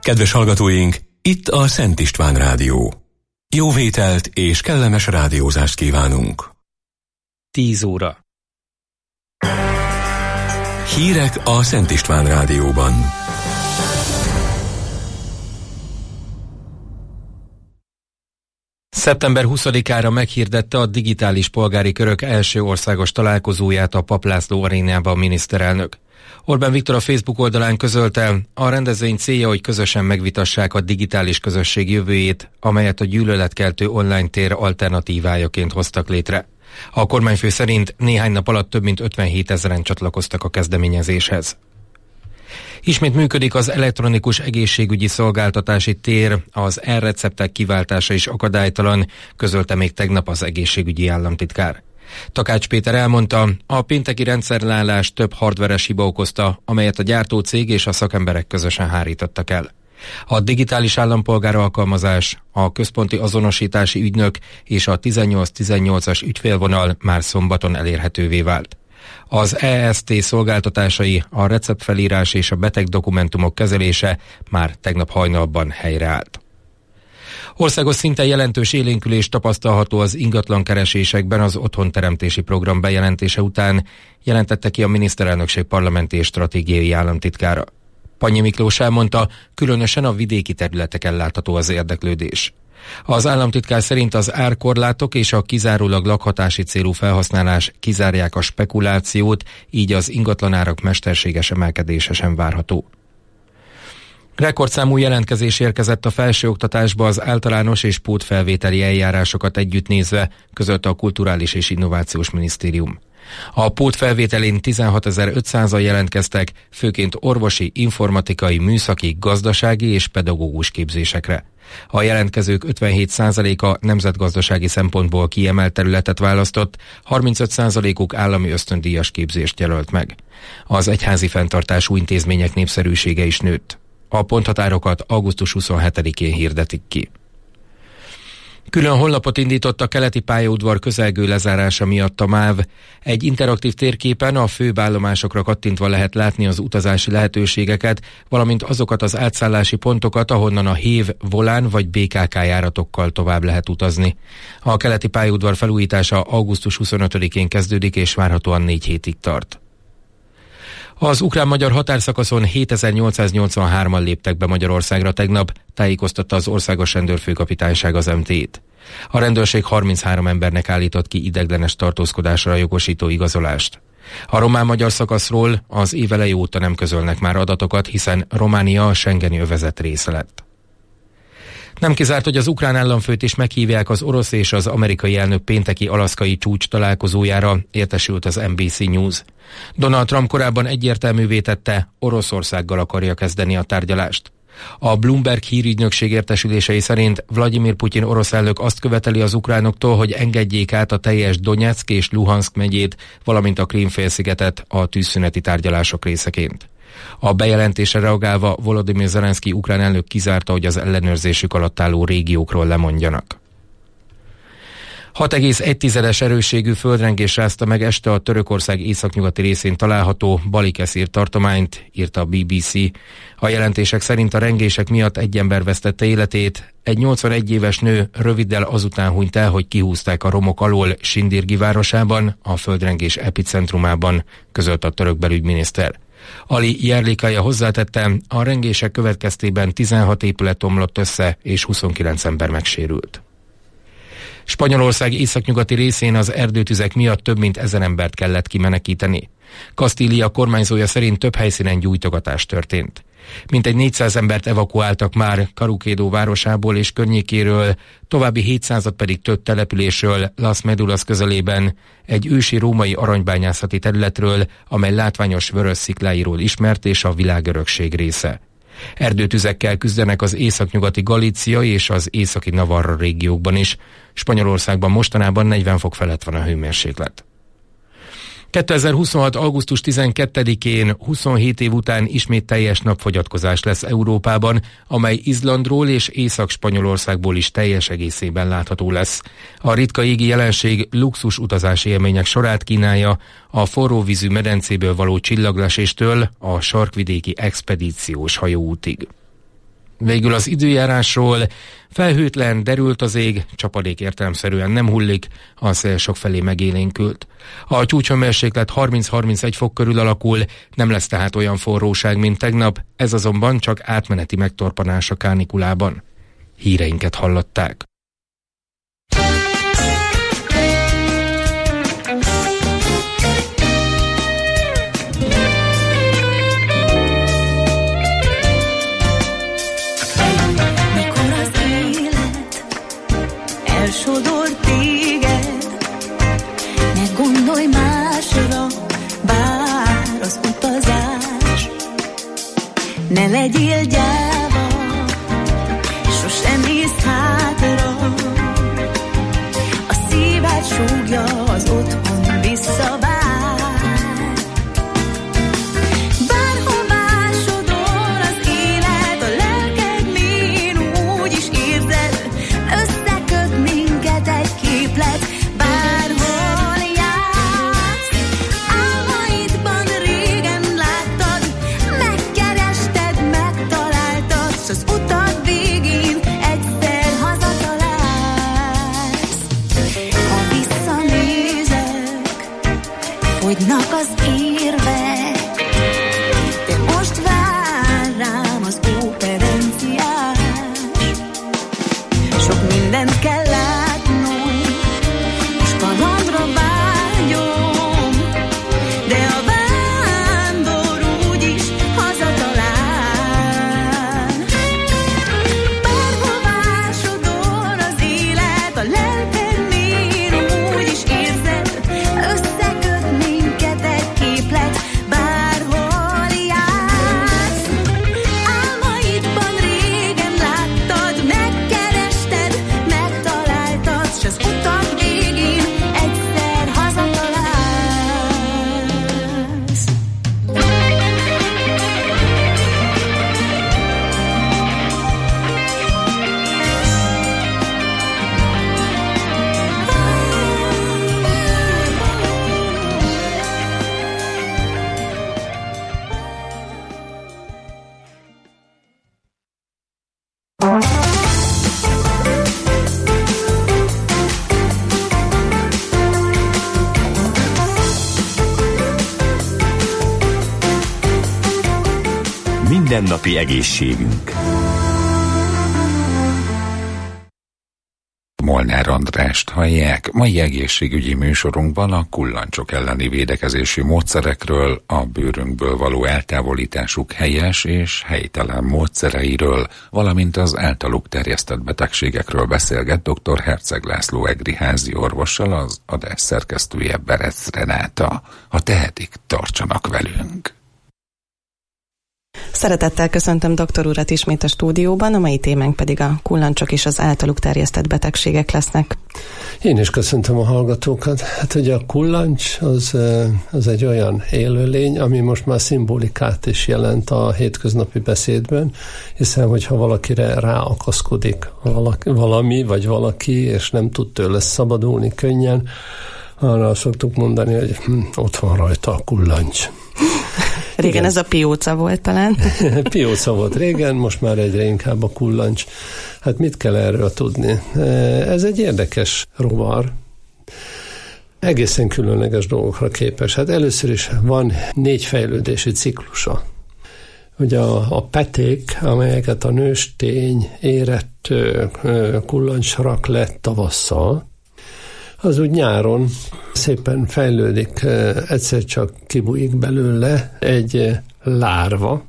Kedves hallgatóink, itt a Szent István Rádió. Jó vételt és kellemes rádiózást kívánunk. 10 óra. Hírek a Szent István Rádióban. Szeptember 20-ára meghirdette a digitális polgári körök első országos találkozóját a Papp László arénában a miniszterelnök. Orbán Viktor a Facebook oldalán közölte, a rendezvény célja, hogy közösen megvitassák a digitális közösség jövőjét, amelyet a gyűlöletkeltő online tér alternatívájaként hoztak létre. A kormányfő szerint néhány nap alatt több mint 57 000-en csatlakoztak a kezdeményezéshez. Ismét működik az elektronikus egészségügyi szolgáltatási tér, az e-receptek kiváltása is akadálytalan, közölte még tegnap az egészségügyi államtitkár. Takács Péter elmondta, a pénteki rendszerleállás több hardveres hiba okozta, amelyet a gyártócég és a szakemberek közösen hárítottak el. A digitális állampolgár alkalmazás, a központi azonosítási ügynök és a 1818-as ügyfélvonal már szombaton elérhetővé vált. Az EST szolgáltatásai, a receptfelírás és a betegdokumentumok kezelése már tegnap hajnalban helyreállt. Országos szinten jelentős élénkülés tapasztalható az ingatlankeresésekben az otthonteremtési program bejelentése után, jelentette ki a miniszterelnökség parlamenti és stratégiai államtitkára. Pannyi Miklós elmondta, különösen a vidéki területeken látható az érdeklődés. Az államtitkár szerint az árkorlátok és a kizárólag lakhatási célú felhasználás kizárják a spekulációt, így az ingatlanárak mesterséges emelkedése sem várható. Rekordszámú jelentkezés érkezett a felsőoktatásba az általános és pótfelvételi eljárásokat együtt nézve, közölte a Kulturális és Innovációs Minisztérium. A pótfelvételén 16.500-an jelentkeztek, főként orvosi, informatikai, műszaki, gazdasági és pedagógus képzésekre. A jelentkezők 57%-a nemzetgazdasági szempontból kiemelt területet választott, 35%-uk állami ösztöndíjas képzést jelölt meg. Az egyházi fenntartású intézmények népszerűsége is nőtt. A ponthatárokat augusztus 27-én hirdetik ki. Külön honlapot indított a keleti pályaudvar közelgő lezárása miatt a MÁV. Egy interaktív térképen a főbb állomásokra kattintva lehet látni az utazási lehetőségeket, valamint azokat az átszállási pontokat, ahonnan a HÉV, Volán vagy BKK járatokkal tovább lehet utazni. A keleti pályaudvar felújítása augusztus 25-én kezdődik és várhatóan 4 hétig tart. Az ukrán-magyar határszakaszon 7883-an léptek be Magyarországra tegnap, tájékoztatta az Országos Rendőrfőkapitányság az MT-t. A rendőrség 33 embernek állított ki ideiglenes tartózkodásra jogosító igazolást. A román-magyar szakaszról az év eleje óta nem közölnek már adatokat, hiszen Románia a schengeni övezet része lett. Nem kizárt, hogy az ukrán államfőt is meghívják az orosz és az amerikai elnök pénteki alaszkai csúcs találkozójára, értesült az NBC News. Donald Trump korábban egyértelművé tette, Oroszországgal akarja kezdeni a tárgyalást. A Bloomberg hírügynökség értesülései szerint Vladimir Putyin orosz elnök azt követeli az ukránoktól, hogy engedjék át a teljes Donyeck és Luhanszk megyét, valamint a Krím-félszigetet a tűzszüneti tárgyalások részeként. A bejelentésre reagálva Volodymyr Zelenszky ukrán elnök kizárta, hogy az ellenőrzésük alatt álló régiókról lemondjanak. 6,1-es erősségű földrengés rázta meg este a Törökország északnyugati részén található Balıkesir tartományt, írta a BBC. A jelentések szerint a rengések miatt egy ember vesztette életét, egy 81 éves nő röviddel azután hunyt el, hogy kihúzták a romok alól Sindirgi városában, a földrengés epicentrumában, közölte a török belügyminiszter. Ali Yerlikaya hozzátette, a rengések következtében 16 épület omlott össze, és 29 ember megsérült. Spanyolország északnyugati részén az erdőtüzek miatt több mint 1000 embert kellett kimenekíteni. Kastília kormányzója szerint több helyszínen gyújtogatás történt. Mintegy 400 embert evakuáltak már Caruquedo városából és környékéről, további 700-at pedig több településről, Las Medulas közelében, egy ősi római aranybányászati területről, amely látványos vörös szikláiról ismert és a világörökség része. Erdőtüzekkel küzdenek az északnyugati Galícia és az északi Navarra régiókban is. Spanyolországban mostanában 40 fok felett van a hőmérséklet. 2026. augusztus 12-én 27 év után ismét teljes napfogyatkozás lesz Európában, amely Izlandról és Észak-Spanyolországból is teljes egészében látható lesz. A ritka égi jelenség luxus utazási élmények sorát kínálja, a forróvízű medencéből való csillagleséstől a sarkvidéki expedíciós hajóútig. Végül az időjárásról: felhőtlen, derült az ég, csapadék értelemszerűen nem hullik, a szél sokfelé megélénkült. A csúcshőmérséklet 30-31 fok körül alakul, nem lesz tehát olyan forróság, mint tegnap, ez azonban csak átmeneti megtorpanás a kánikulában. Híreinket hallották. Elsodor téged, ne gondolj másra, bár az utazás. Ne legyél gyáva, sosem nézz hátra. A szíved súgja, az otthon visszavár. Bárhová sodor az élet, a lelked mélyen úgy is érzed, összeköt minket egy képlet. Bárhol jársz, álmaidban régen láttad, megkerested, megtaláltad, s az utad végén egyszer hazatalálsz. Ha visszanézek, fogynak az érvek, de most vár rám az operenciás. Sok mindent kell látnom, és kalandra vágyom, de a vándor úgyis hazatalál. Bárhová sodor az élet, a lelked mélyen úgy is érzed, összeköt minket egy képlet. Bárhol jársz, álmaidban régen láttad, megkerested, megtaláltad, s az utak végén egyszer hazatalálsz. Mindennapi egészségünk. Molnár Andrást hallják. Mai egészségügyi műsorunkban a kullancsok elleni védekezési módszerekről, a bőrünkből való eltávolításuk helyes és helytelen módszereiről, valamint az általuk terjesztett betegségekről beszélget dr. Herceg László egri házi orvossal, az adás szerkesztője Berec Renáta. Ha tehetik, tartsanak velünk! Szeretettel köszöntöm doktor urat ismét a stúdióban, a mai témánk pedig a kullancsok és az általuk terjesztett betegségek lesznek. Én is köszöntöm a hallgatókat. Hát ugye a kullancs az egy olyan élőlény, ami most már szimbolikát is jelent a hétköznapi beszédben, hiszen hogyha valakire ráakaszkodik valami vagy valaki, és nem tud tőle szabadulni könnyen, arra szoktuk mondani, hogy ott van rajta a kullancs. Régen igen. Ez a pióca volt talán. Pióca volt régen, most már egyre inkább a kullancs. Hát mit kell erről tudni? Ez egy érdekes rovar. Egészen különleges dolgokra képes. Hát először is van 4 fejlődési ciklusa. Ugye a peték, amelyeket a nőstény érett kullancs rak le tavasszal, az úgy nyáron szépen fejlődik, egyszer csak kibújik belőle egy lárva,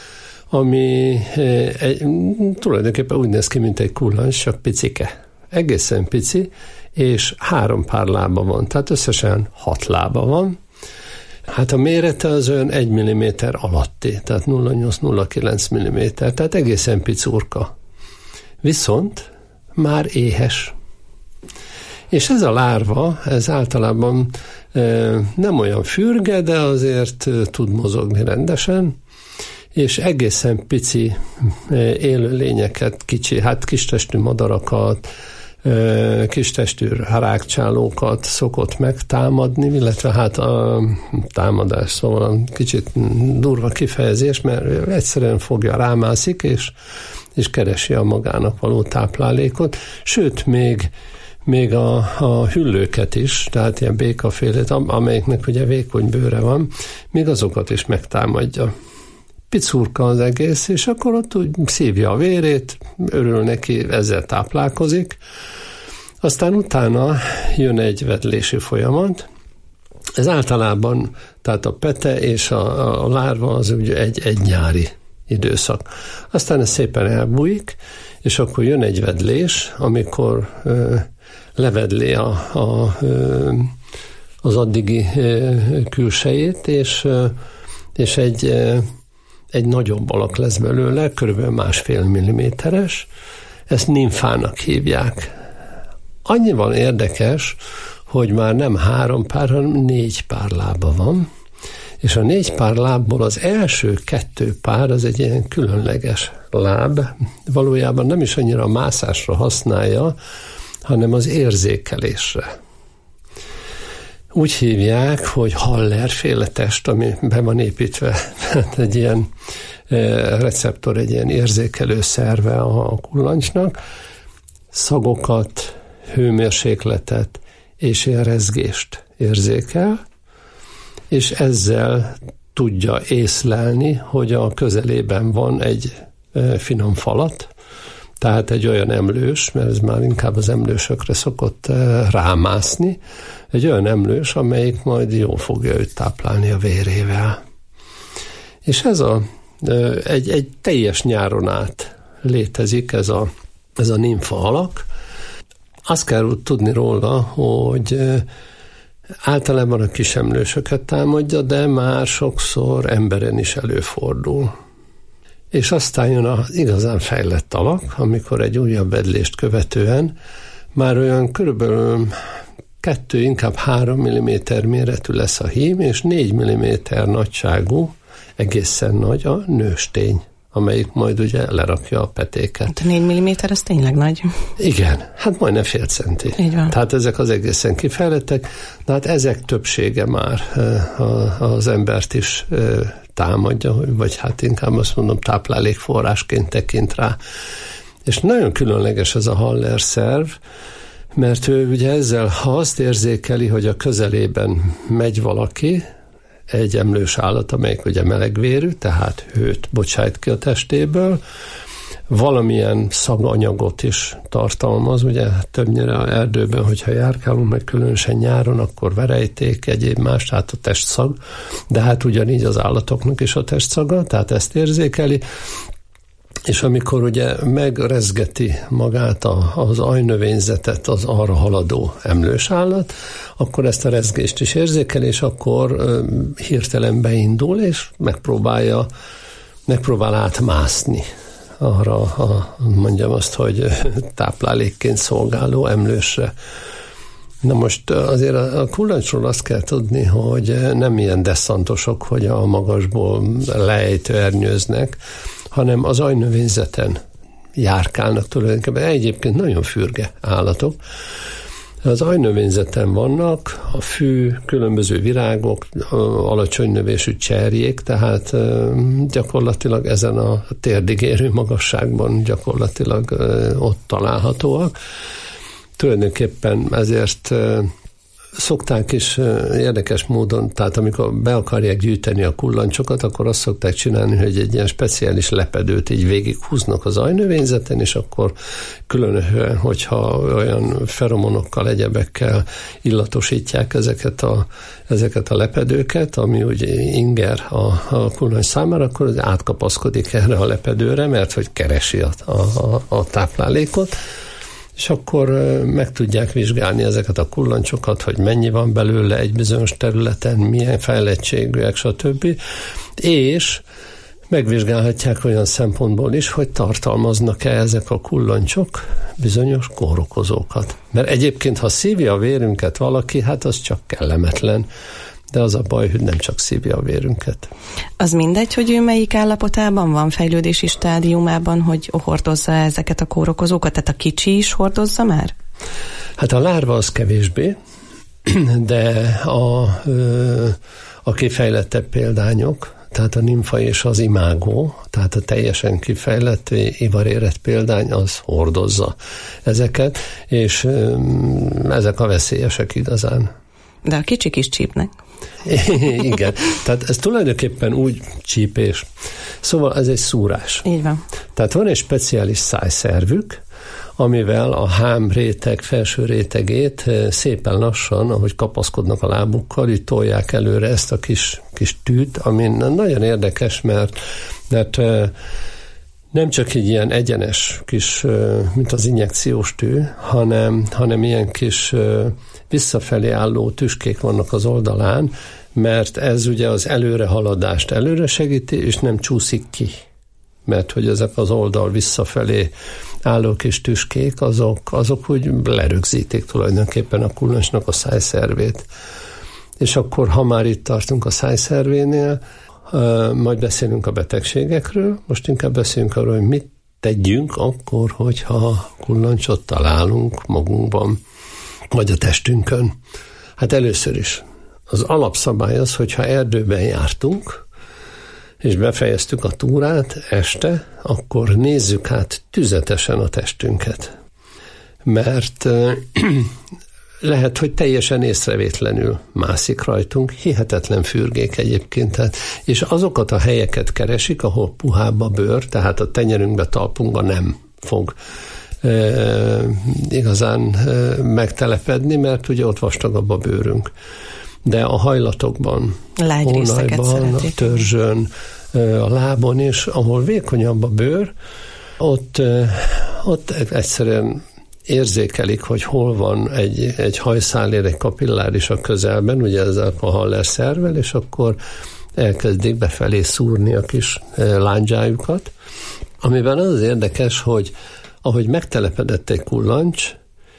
ami tulajdonképpen úgy néz ki, mint egy kullancs, csak picike. Egészen pici, és 3 pár lába van, tehát összesen 6 lába van. Hát a mérete az olyan 1 mm alatti, tehát 0,8-0,9 mm, tehát egészen picurka. Viszont már éhes. És ez a lárva, ez általában nem olyan fürge, de azért tud mozogni rendesen, és egészen pici élőlényeket, kistestű madarakat, kistestű rákcsálókat szokott megtámadni, illetve hát a támadás, szóval kicsit durva kifejezés, mert egyszerűen fogja, rámászik, és keresi a magának való táplálékot, sőt, még a hüllőket is, tehát ilyen békafélét, amelyiknek ugye vékony bőre van, még azokat is megtámadja. Picurka az egész, és akkor ott úgy szívja a vérét, örül neki, ezzel táplálkozik. Aztán utána jön egy vedlési folyamat. Ez általában, tehát a pete és a lárva az ugye egy nyári időszak. Aztán ez szépen elbújik, és akkor jön egy vedlés, amikor levedli az addigi külsejét, és egy nagyobb alak lesz belőle, körülbelül 1,5 milliméteres. Ezt nimfának hívják. Annyival érdekes, hogy már nem 3 pár, hanem 4 pár lába van, és a 4 pár lábból az első 2 pár az egy ilyen különleges láb, valójában nem is annyira a mászásra használja, hanem az érzékelésre. Úgy hívják, hogy Haller-féle test, ami be van építve, egy ilyen receptor, egy ilyen érzékelő szerve a kullancsnak, szagokat, hőmérsékletet és ilyen rezgést érzékel, és ezzel tudja észlelni, hogy a közelében van egy finom falat, tehát egy olyan emlős, mert ez már inkább az emlősökre szokott rámászni, egy olyan emlős, amelyik majd jól fogja őt táplálni a vérével. És ez egy teljes nyáron át létezik ez a nimfa alak. Azt kell tudni róla, hogy általában a kis emlősöket támadja, de már sokszor emberen is előfordul. És aztán jön az igazán fejlett alak, amikor egy újabb vedlést követően már olyan körülbelül 2, inkább 3 mm méretű lesz a hím, és 4 mm nagyságú, egészen nagy a nőstény, amelyik majd ugye lerakja a petéket. Hát 4 mm az tényleg nagy. Igen, hát majdnem fél centi. Így van. Tehát ezek az egészen kifejlettek, de hát ezek többsége már az embert is támadja, vagy hát inkább azt mondom táplálékforrásként tekint rá. És nagyon különleges ez a Haller szerv, mert ő ugye ezzel, ha azt érzékeli, hogy a közelében megy valaki, egy emlős állat, amelyik ugye melegvérű, tehát hőt bocsájt ki a testéből, valamilyen szaganyagot is tartalmaz, ugye többnyire az erdőben, hogyha járkálunk, meg különösen nyáron, akkor verejték, egyéb más, tehát a testszag, de hát ugyanígy az állatoknak is a testszaga, tehát ezt érzékeli, és amikor ugye megrezgeti magát az ajnövényzetet az arra haladó emlős állat, akkor ezt a rezgést is érzékel, és akkor hirtelen beindul, és megpróbál átmászni arra, mondjam azt, hogy táplálékként szolgáló emlősre. Na most azért a kullancsról azt kell tudni, hogy nem ilyen desszantosok, hogy a magasból lejtőernyőznek, hanem az ajnövényzeten járkálnak tulajdonképpen. Egyébként nagyon fürge állatok. Az ajnövényzeten vannak a fű, különböző virágok, alacsony növésű cserjék, tehát gyakorlatilag ezen a térdig érő magasságban gyakorlatilag ott találhatóak. Tulajdonképpen ezért szokták is érdekes módon, tehát amikor be akarják gyűjteni a kullancsokat, akkor azt szokták csinálni, hogy egy ilyen speciális lepedőt így végighúznak az ajnövényzeten, és akkor különösen, hogyha olyan feromonokkal, egyebekkel illatosítják ezeket a lepedőket, ami úgy inger a kullancs számára, akkor az átkapaszkodik erre a lepedőre, mert hogy keresi a táplálékot, és akkor meg tudják vizsgálni ezeket a kullancsokat, hogy mennyi van belőle egy bizonyos területen, milyen fejlettségűek, stb. És megvizsgálhatják olyan szempontból is, hogy tartalmaznak-e ezek a kullancsok bizonyos kórokozókat. Mert egyébként, ha szívja a vérünket valaki, hát az csak kellemetlen, de az a baj, hogy nem csak szívja a vérünket. Az mindegy, hogy ő melyik állapotában van, fejlődési stádiumában, hogy hordozza ezeket a kórokozókat, tehát a kicsi is hordozza már? Hát a lárva az kevésbé, de a kifejlettebb példányok, tehát a nimfa és az imágó, tehát a teljesen kifejlett ivarérett példány, az hordozza ezeket, és ezek a veszélyesek igazán. De a kicsik is csípnek. Igen, tehát ez tulajdonképpen úgy csípés. Szóval ez egy szúrás. Így van. Tehát van egy speciális szájszervük, amivel a hám réteg felső rétegét szépen lassan, ahogy kapaszkodnak a lábukkal, így tolják előre ezt a kis tűt, ami nagyon érdekes, mert nem csak egy ilyen egyenes kis, mint az injekciós tű, hanem ilyen kis visszafelé álló tüskék vannak az oldalán, mert ez ugye az előrehaladást előre segíti, és nem csúszik ki. Mert hogy ezek az oldal visszafelé álló kis tüskék, azok úgy lerögzítik tulajdonképpen a kullancsnak a szájszervét. És akkor, ha már itt tartunk a szájszervénél, majd beszélünk a betegségekről, most inkább beszélünk arról, hogy mit tegyünk akkor, hogyha kullancsot találunk magunkban, vagy a testünkön. Hát először is az alapszabály az, hogyha erdőben jártunk, és befejeztük a túrát este, akkor nézzük át tüzetesen a testünket. Mert lehet, hogy teljesen észrevétlenül mászik rajtunk, hihetetlen fürgék egyébként. Tehát, és azokat a helyeket keresik, ahol puhább a bőr, tehát a tenyerünkbe, talpunkba nem fog igazán megtelepedni, mert ugye ott vastagabb a bőrünk. De a hajlatokban, hónajban, a törzsön, a lábon is, ahol vékonyabb a bőr, ott egyszerűen érzékelik, hogy hol van egy hajszálér, egy kapilláris a közelben, ugye ezzel a Haller szervvel, és akkor elkezdik befelé szúrni a kis lándzsájukat, amiben az érdekes, hogy ahogy megtelepedett egy kullancs,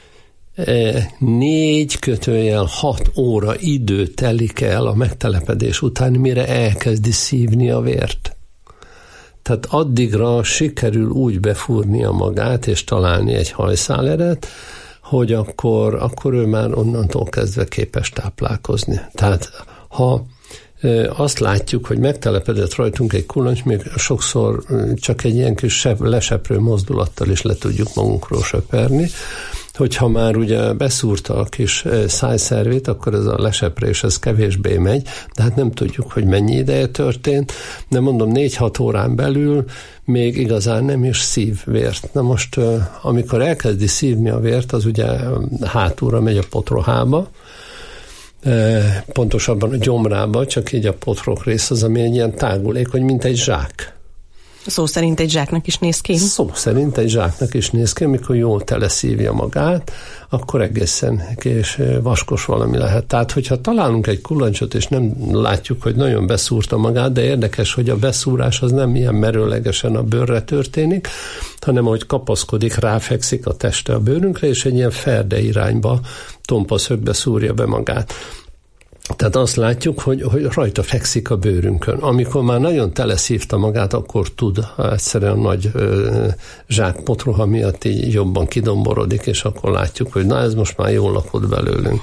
4-6 óra idő telik el a megtelepedés után, mire elkezdi szívni a vért. Tehát addigra sikerül úgy befúrnia magát, és találni egy hajszáleret, hogy akkor ő már onnantól kezdve képes táplálkozni. Tehát ha azt látjuk, hogy megtelepedett rajtunk egy kullancs, még sokszor csak egy ilyen kis leseprő mozdulattal is le tudjuk magunkról söperni, hogyha már ugye beszúrta a kis szájszervét, akkor ez a leseprés, ez kevésbé megy, de hát nem tudjuk, hogy mennyi ideje történt, de mondom, 4-6 órán belül még igazán nem is szív vért. Na most, amikor elkezdi szívni a vért, az ugye hátulra megy a potrohába, pontosabban a gyomrába, csak így a potrok rész az, ami egy ilyen tágulékony, mint egy zsák. Szó szerint egy zsáknak is néz ki? Szó szerint egy zsáknak is néz ki, amikor jól teleszívja magát, akkor egészen és vaskos valami lehet. Tehát, hogyha találunk egy kullancsot, és nem látjuk, hogy nagyon beszúrta magát, de érdekes, hogy a beszúrás az nem ilyen merőlegesen a bőrre történik, hanem ahogy kapaszkodik, ráfekszik a teste a bőrünkre, és egy ilyen ferde irányba, tompa szögbe szúrja be magát. Tehát azt látjuk, hogy rajta fekszik a bőrünkön. Amikor már nagyon teleszívta magát, akkor tud egyszerűen a nagy zsákpotroha miatt így jobban kidomborodik, és akkor látjuk, hogy na ez most már jól lakott belőlünk.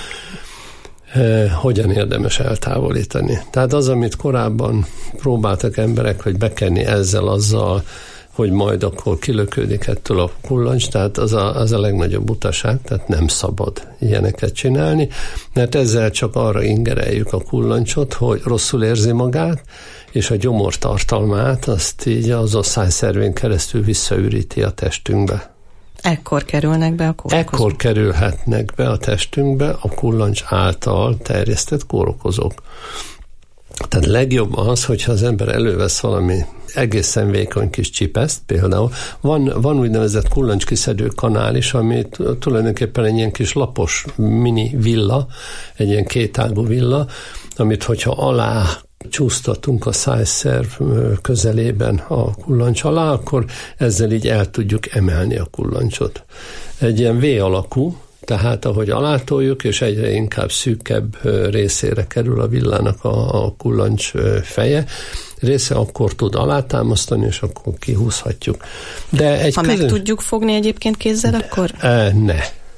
Hogyan érdemes eltávolítani? Tehát az, amit korábban próbáltak emberek, hogy bekenni ezzel, azzal, hogy majd akkor kilökődik ettől a kullancs, tehát az a legnagyobb butaság, tehát nem szabad ilyeneket csinálni, mert ezzel csak arra ingereljük a kullancsot, hogy rosszul érzi magát, és a gyomortartalmát azt így az a szájszervén keresztül visszaüríti a testünkbe. Ekkor kerülnek be a kórokozók? Ekkor kerülhetnek be a testünkbe a kullancs által terjesztett kórokozók. Tehát legjobb az, hogyha az ember elővesz valami egészen vékony kis csipeszt, például. Van úgynevezett kullancskiszedő kanál is, ami tulajdonképpen egy ilyen kis lapos mini villa, egy ilyen kétágú villa, amit hogyha alá csúsztatunk a szájszerv közelében a kullancs alá, akkor ezzel így el tudjuk emelni a kullancsot. Egy ilyen V-alakú, tehát ahogy alátoljuk, és egyre inkább szűkebb részére kerül a villának a kullancs feje része, akkor tud alátámasztani, és akkor kihúzhatjuk. De ha meg tudjuk fogni egyébként kézzel, akkor?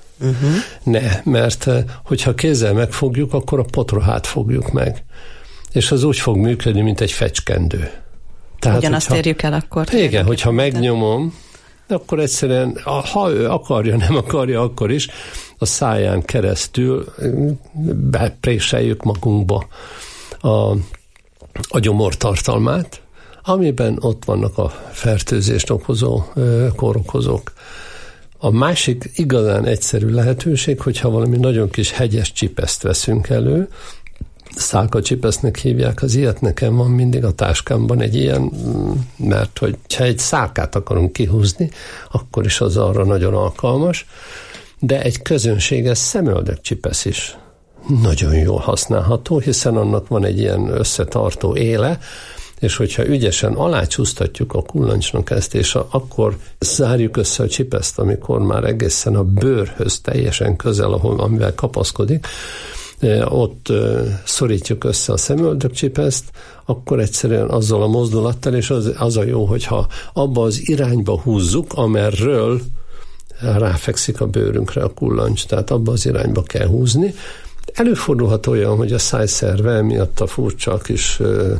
Ne, mert hogyha kézzel megfogjuk, akkor a potrohát fogjuk meg. és az úgy fog működni, mint egy fecskendő. Tehát, ugyanazt érjük el akkor. Igen, hogyha megnyomom, akkor egyszerűen, ha ő akarja, nem akarja, akkor is a száján keresztül bepréseljük magunkba a gyomor tartalmát, amiben ott vannak a fertőzést okozó kórokozók. A másik igazán egyszerű lehetőség, hogyha valami nagyon kis hegyes csipeszt veszünk elő, szálkacsipesznek hívják, az ilyet nekem van mindig a táskámban egy ilyen, mert hogyha egy szálkát akarunk kihúzni, akkor is az arra nagyon alkalmas, de egy közönséges szemöldökcsipesz is nagyon jól használható, hiszen annak van egy ilyen összetartó éle, és hogyha ügyesen alácsúsztatjuk a kullancsnak ezt, és akkor zárjuk össze a csipeszt, amikor már egészen a bőrhöz teljesen közel, amivel kapaszkodik, ott szorítjuk össze a szemöldökcsipeszt, akkor egyszerűen azzal a mozdulattal, és az a jó, hogyha abba az irányba húzzuk, amerről ráfekszik a bőrünkre a kullancs, tehát abba az irányba kell húzni. Előfordulhat olyan, hogy a szájszerve miatt a furcsa kis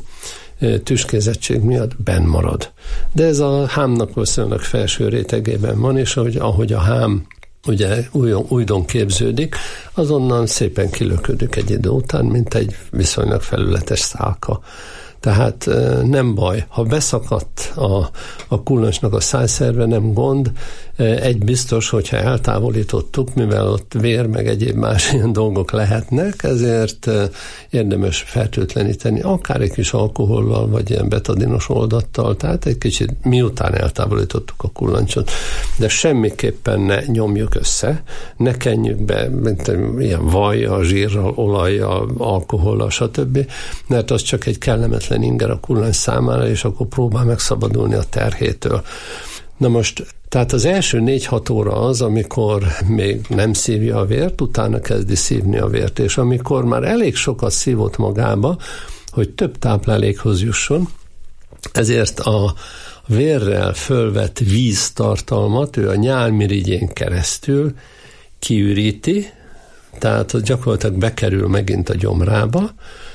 tüskézettség miatt benn marad. De ez a hámnak viszonylag felső rétegében van, és ahogy a hám ugye újdon képződik, azonnan szépen kilöködik egy idő után, mint egy viszonylag felületes szálka. Tehát nem baj, ha beszakadt a kullancsnak a szájszerve, nem gond. Egy biztos, hogyha eltávolítottuk, mivel ott vér, meg egyéb más ilyen dolgok lehetnek, ezért érdemes fertőtleníteni, akár egy kis alkohollal, vagy ilyen betadinos oldattal, tehát egy kicsit miután eltávolítottuk a kullancsot. De semmiképpen ne nyomjuk össze, ne kenjük be, mint ilyen vajjal, zsírral, olajjal, alkohollal, stb., mert az csak egy kellemetlen inger a kullancs számára, és akkor próbál megszabadulni a terhétől. Na most, tehát az első 4-6 óra az, amikor még nem szívja a vért, utána kezdi szívni a vért, és amikor már elég sokat szívott magába, hogy több táplálékhoz jusson, ezért a vérrel fölvett víztartalmat ő a nyálmirigyén keresztül kiüríti, tehát gyakorlatilag bekerül megint a gyomrába,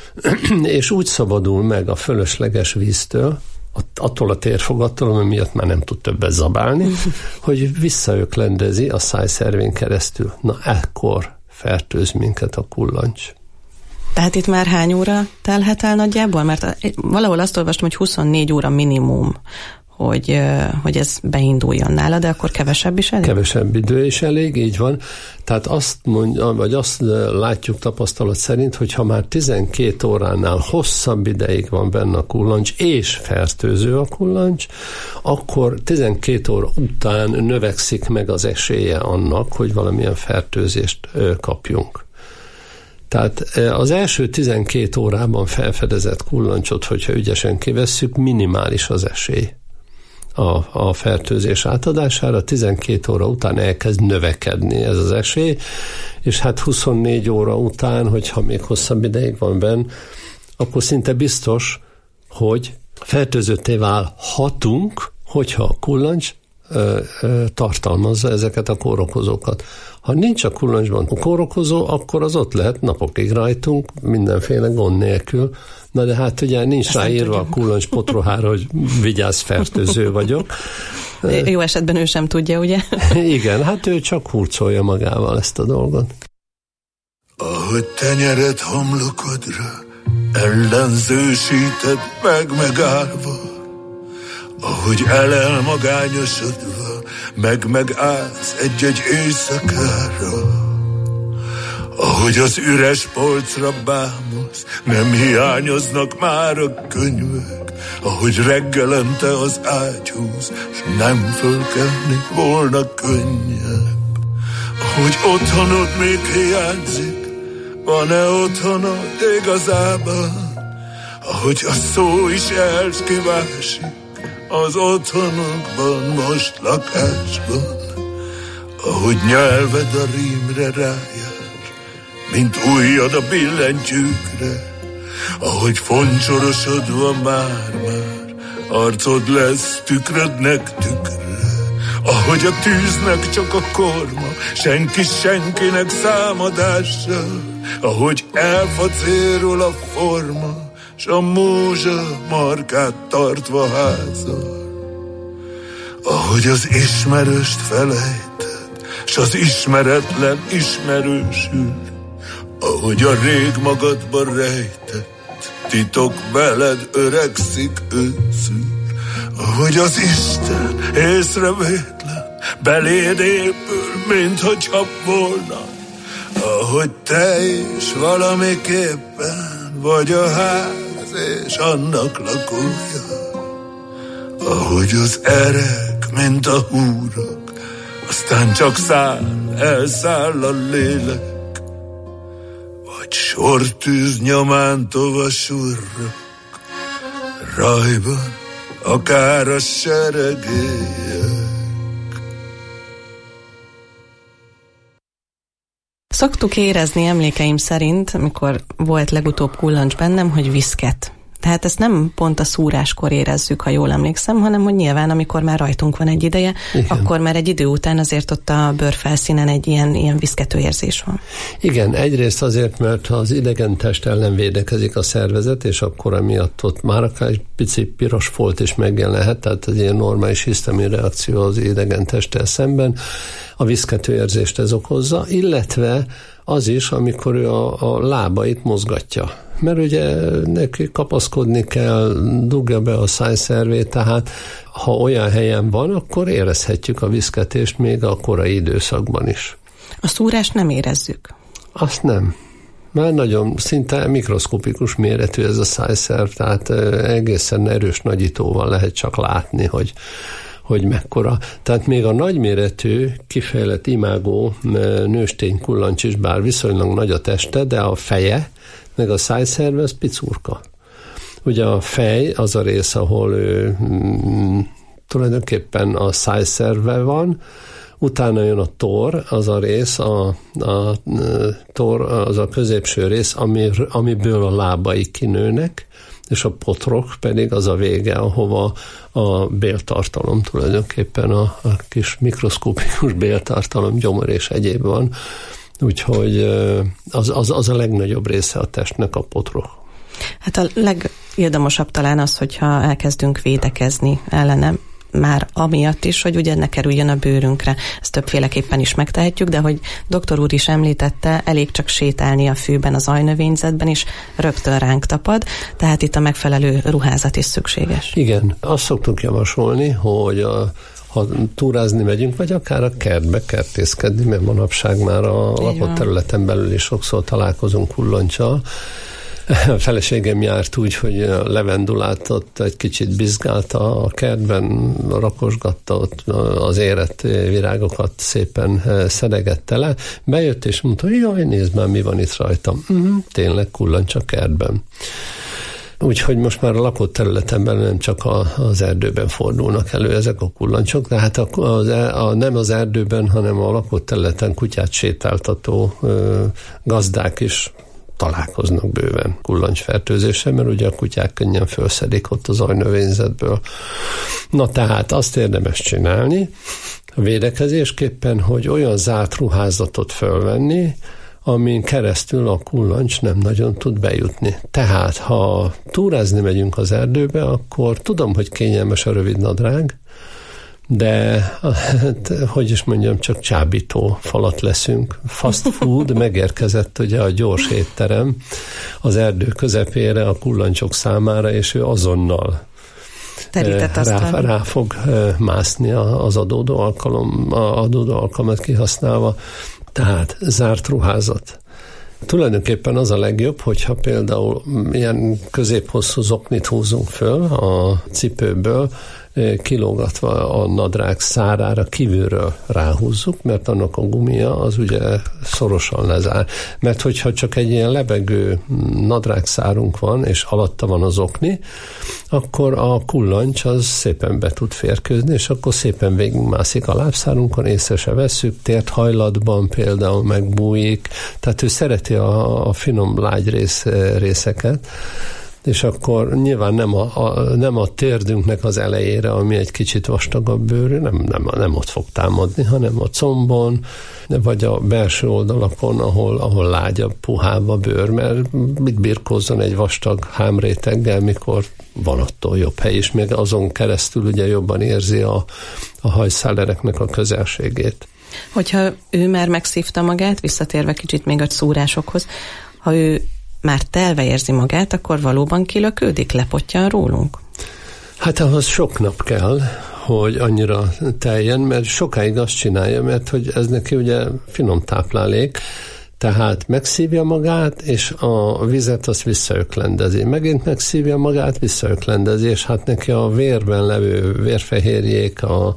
és úgy szabadul meg a fölösleges víztől, attól a térfogattól, ami miatt már nem tud többet zabálni, hogy visszaöklendezi a szájszervén keresztül. Na, ekkor fertőz minket a kullancs. Tehát itt már hány óra telhet el nagyjából? Mert valahol azt olvastam, hogy 24 óra minimum, hogy ez beinduljon nála, de akkor kevesebb is elég? Kevesebb idő is elég, így van. Tehát azt mondja, vagy azt látjuk tapasztalat szerint, hogy ha már 12 óránál hosszabb ideig van benne a kullancs, és fertőző a kullancs, akkor 12 óra után növekszik meg az esélye annak, hogy valamilyen fertőzést kapjunk. Tehát az első 12 órában felfedezett kullancsot, hogyha ügyesen kivesszük, minimális az esély a fertőzés átadására, 12 óra után elkezd növekedni ez az esély, és hát 24 óra után, hogyha még hosszabb ideig van benn, akkor szinte biztos, hogy fertőzötté válhatunk, hogyha a kullancs tartalmazza ezeket a kórokozókat. Ha nincs a kullancsban kórokozó, akkor az ott lehet napokig rajtunk, mindenféle gond nélkül. Na de hát ugye nincs ráírva a kullancs potrohára, hogy vigyázz, fertőző vagyok. Jó esetben ő sem tudja, ugye? Igen, hát ő csak hurcolja magával ezt a dolgot. Ahogy tenyered homlokodra ellenzősíted megállva, ahogy elmagányosodva megállsz egy-egy éjszakára, ahogy az üres polcra bámulsz, nem hiányoznak már a könyvek, ahogy reggelente az ágyhoz, s nem fölkelni volna könnyebb, ahogy otthonod még hiányzik, van-e otthonod igazában, ahogy a szó is elskivásik az otthonokban, most lakásban, ahogy nyelved a rímre rájár, mint ujjad a billentyűkre, ahogy foncsorosodva már-már arcod lesz tükrödnek tükre, ahogy a tűznek csak a korma, senki senkinek számadással, ahogy elfacérol a forma, s a múzsa markát tartva házal. Ahogy az ismerőst felejted, s az ismeretlen ismerősül, ahogy a rég magadba rejtett titok veled öregszik őszül, ahogy az Isten észrevétlen beléd épül, minthogyha volna, ahogy te is valamiképpen vagy a ház és annak lakója, ahogy az erek, mint a húrok, aztán csak elszáll a lélek, vagy sortűz nyomán tova surrak, rajban akár a seregélyek. Szoktuk érezni emlékeim szerint, amikor volt legutóbb kullancs bennem, hogy viszket. Tehát ezt nem pont a szúráskor érezzük, ha jól emlékszem, hanem hogy nyilván, amikor már rajtunk van egy ideje, igen, akkor már egy idő után azért ott a bőrfelszínen egy ilyen viszkető érzés van. Igen, egyrészt azért, mert ha az idegen test ellen védekezik a szervezet, és akkor emiatt ott már akár egy pici piros folt is megjelenhet, tehát ez ilyen normális hisztamin reakció az idegen testtel szemben, a viszkető érzést ez okozza, illetve az is, amikor ő a lábait mozgatja. Mert ugye neki kapaszkodni kell, dugja be a szájszervét, tehát ha olyan helyen van, akkor érezhetjük a viszketést még a korai időszakban is. A szúrást nem érezzük? Azt nem. Már nagyon szinte mikroszkopikus méretű ez a szájszerv, tehát egészen erős nagyítóval lehet csak látni, hogy mekkora. Tehát még a nagyméretű, kifejlett imágó nőstény kullancs is, bár viszonylag nagy a teste, de a feje, meg a szájszerve, az picurka. Ugye a fej az a rész, ahol tulajdonképpen a szájszerve van, utána jön a tor, az a rész, a tor az a középső rész, amiből a lábai kinőnek, és a potrok pedig az a vége, ahova a béltartalom tulajdonképpen a kis mikroszkopikus béltartalom, gyomor és egyéb van. Úgyhogy az a legnagyobb része a testnek a potrok. Hát a legérdemosabb talán az, hogyha elkezdünk védekezni ellenem, már amiatt is, hogy ugye ne kerüljön a bőrünkre. Ezt többféleképpen is megtehetjük, de hogy doktor úr is említette, elég csak sétálni a fűben, az ajnövényzetben is, rögtön ránk tapad, tehát itt a megfelelő ruházat is szükséges. Igen, azt szoktuk javasolni, hogy ha túrázni megyünk, vagy akár a kertbe kertészkedni, mert manapság már a lakott területen belül is sokszor találkozunk kullancsal. A feleségem járt úgy, hogy a levendulát ott egy kicsit bizgálta a kertben, rakosgatta ott az érett virágokat, szépen szedegette le. Bejött és mondta, hogy jaj, nézd már, mi van itt rajtam. Tényleg kullancs a kertben. Úgyhogy most már a lakott területen belül nem csak az erdőben fordulnak elő ezek a kullancsok, de hát nem az erdőben, hanem a lakott területen kutyát sétáltató gazdák is találkoznak bőven kullancsfertőzéssel, mert ugye a kutyák könnyen felszedik ott az ajnövényzetből. Na tehát azt érdemes csinálni a védekezésképpen, hogy olyan zárt ruházatot fölvenni, amin keresztül a kullancs nem nagyon tud bejutni. Tehát, ha túrázni megyünk az erdőbe, akkor tudom, hogy kényelmes a rövid nadrág, de, hogy is mondjam, csak csábító falat leszünk. Fast food, megérkezett ugye a gyors étterem az erdő közepére a kullancsok számára, és ő azonnal rá fog mászni az adódó alkalmat kihasználva. Tehát zárt ruházat. Tulajdonképpen az a legjobb, hogyha például ilyen középhosszú zoknit húzunk föl a cipőből, kilógatva a nadrág szárára kívülről ráhúzzuk, mert annak a gumia az ugye szorosan lezár. Mert hogyha csak egy ilyen lebegő nadrágszárunk van, és alatta van az okni, akkor a kullancs az szépen be tud férkőzni, és akkor szépen végigmászik a lábszárunkon, észre se vesszük, tért hajlatban például megbújik, tehát ő szereti a finom lágy részeket, és akkor nyilván nem a térdünknek az elejére, ami egy kicsit vastagabb bőrű, nem ott fog támadni, hanem a combon, vagy a belső oldalakon, ahol lágyabb, puhább a bőr, mert mit birkózzon egy vastag hámréteggel, mikor van attól jobb hely, és még azon keresztül ugye jobban érzi a hajszálereknek a közelségét. Hogyha ő már megszívta magát, visszatérve kicsit még a szúrásokhoz, ha ő már telve érzi magát, akkor valóban kilökődik, lepottyan rólunk? Hát ahhoz sok nap kell, hogy annyira teljen, mert sokáig azt csinálja, mert hogy ez neki ugye finom táplálék, tehát megszívja magát, és a vizet azt visszaöklendezi. Megint megszívja magát, visszaöklendezi, és hát neki a vérben levő vérfehérjék, a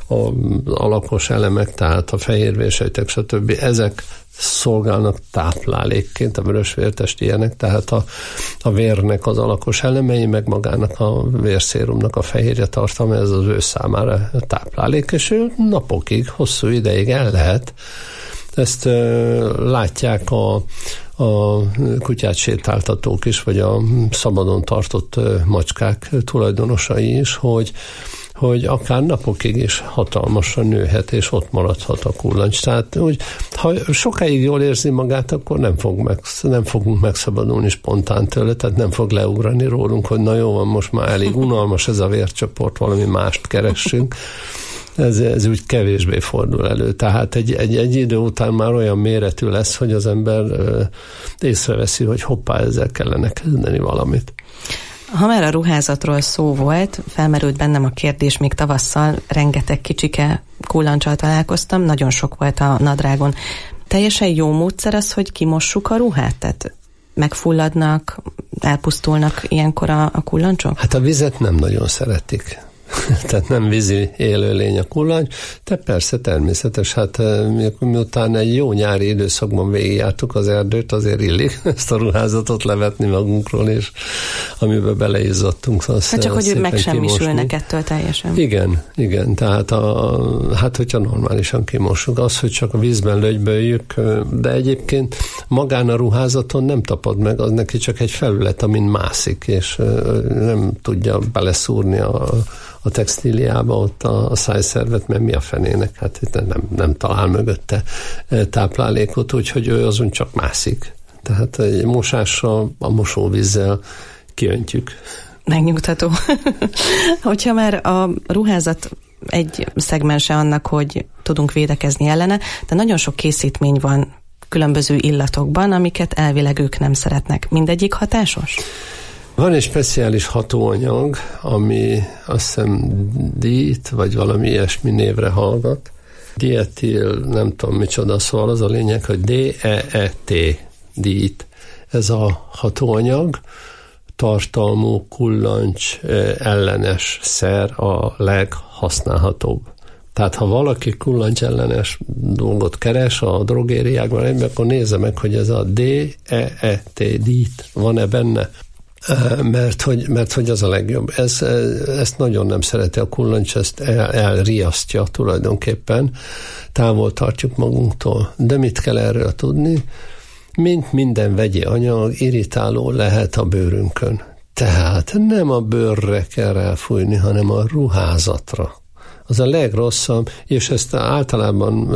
alapos elemek, tehát a fehérvérsejtek, stb. Ezek szolgálnak táplálékként, a vörösvértest ilyenek, tehát a vérnek az alakos elemei, meg magának a vérszérumnak a fehérje tartalma, ez az ő számára táplálék, és ő napokig, hosszú ideig el lehet. Ezt látják a kutyát sétáltatók is, vagy a szabadon tartott macskák tulajdonosai is, hogy akár napokig is hatalmasan nőhet, és ott maradhat a kullancs. Tehát úgy, ha sokáig jól érzi magát, akkor nem fogunk megszabadulni spontán tőle, tehát nem fog leugrani rólunk, hogy na jó van, most már elég unalmas ez a vércsoport, valami mást keressünk. Ez úgy kevésbé fordul elő. Tehát egy idő után már olyan méretű lesz, hogy az ember észreveszi, hogy hoppá, ezzel kellene kezdeni valamit. Ha már a ruházatról szó volt, felmerült bennem a kérdés, még tavasszal rengeteg kicsike kullancsal találkoztam, nagyon sok volt a nadrágon. Teljesen jó módszer az, hogy kimossuk a ruhát? Tehát megfulladnak, elpusztulnak ilyenkor a kullancsok? Hát a vizet nem nagyon szeretik. Tehát nem vízi élőlény a kullancs, de persze természetes, hát miután egy jó nyári időszakban végigjártuk az erdőt, azért illik ezt a ruházatot levetni magunkról, és amiben beleizzadtunk, azt hát csak, hogy ők megsemmisülnek ettől teljesen. Igen, tehát hát hogyha normálisan kimossuk, az, hogy csak a vízben lögyböljük, de egyébként magán a ruházaton nem tapad meg, az neki csak egy felület, amin mászik, és nem tudja beleszúrni a textíliába ott a szájszervet, mert mi a fenének? Hát itt nem talál mögötte táplálékot, úgyhogy ő azon csak mászik. Tehát egy mosással, a mosóvízzel kiöntjük. Megnyugtató. Hogyha már a ruházat egy szegmense annak, hogy tudunk védekezni ellene, de nagyon sok készítmény van különböző illatokban, amiket elvileg ők nem szeretnek. Mindegyik hatásos? Van egy speciális hatóanyag, ami azt hiszem DEET, vagy valami ilyesmi névre hallgat. Dietil, nem tudom micsoda, szóval az a lényeg, hogy DEET, DEET. Ez a hatóanyag tartalmú kullancs ellenes szer a leghasználhatóbb. Tehát ha valaki kullancs ellenes dolgot keres a drogériákban, akkor nézze meg, hogy ez a DEET, DEET van-e benne. Mert hogy az a legjobb. Ezt nagyon nem szereti a kullancs, ezt elriasztja tulajdonképpen, távol tartjuk magunktól. De mit kell erről tudni? Mint minden vegyi anyag, irritáló lehet a bőrünkön. Tehát nem a bőrre kell ráfújni, hanem a ruházatra. Az a legrosszabb, és ezt általában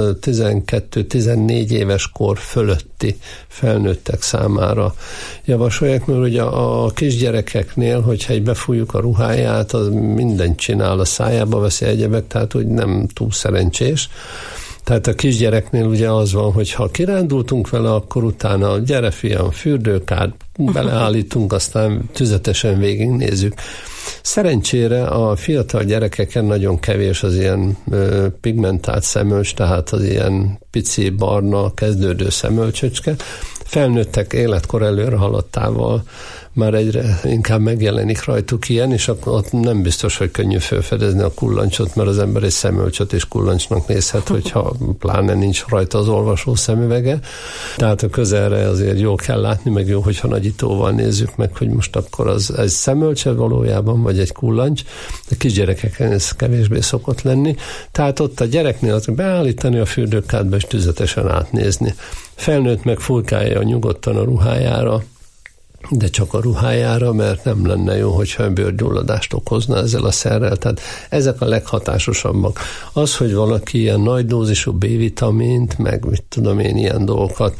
12-14 éves kor fölötti felnőttek számára javasolják, mert ugye a kisgyerekeknél, hogyha egy befújjuk a ruháját, az mindent csinál, a szájába veszi egyebek, tehát úgy nem túl szerencsés. Tehát a kisgyereknél ugye az van, hogy ha kirándultunk vele, akkor utána gyere fiam, fürdőkád, beleállítunk, aztán tüzetesen végignézzük. Szerencsére a fiatal gyerekeken nagyon kevés az ilyen pigmentált szemölcs, tehát az ilyen pici, barna, kezdődő szemölcsöcske. Felnőttek életkor előre haladtával már egyre inkább megjelenik rajtuk ilyen, és akkor ott nem biztos, hogy könnyű felfedezni a kullancsot, mert az ember egy szemölcsöt és kullancsnak nézhet, hogyha pláne nincs rajta az olvasó szemüvege. Tehát a közelre azért jól kell látni, meg jó, hogyha nagyítóval nézzük meg, hogy most akkor az egy szemölcse valójában, vagy egy kullancs. A kisgyerekeken ez kevésbé szokott lenni. Tehát ott a gyereknél az beállítani a fürdőkádba és tüzetesen átnézni. Felnőtt meg fulkálja nyugodtan a ruhájára, de csak a ruhájára, mert nem lenne jó, hogyha bőrgyulladást okozna ezzel a szerrel. Tehát ezek a leghatásosabbak. Az, hogy valaki ilyen nagy dózisú B-vitamint, meg mit tudom én, ilyen dolgokat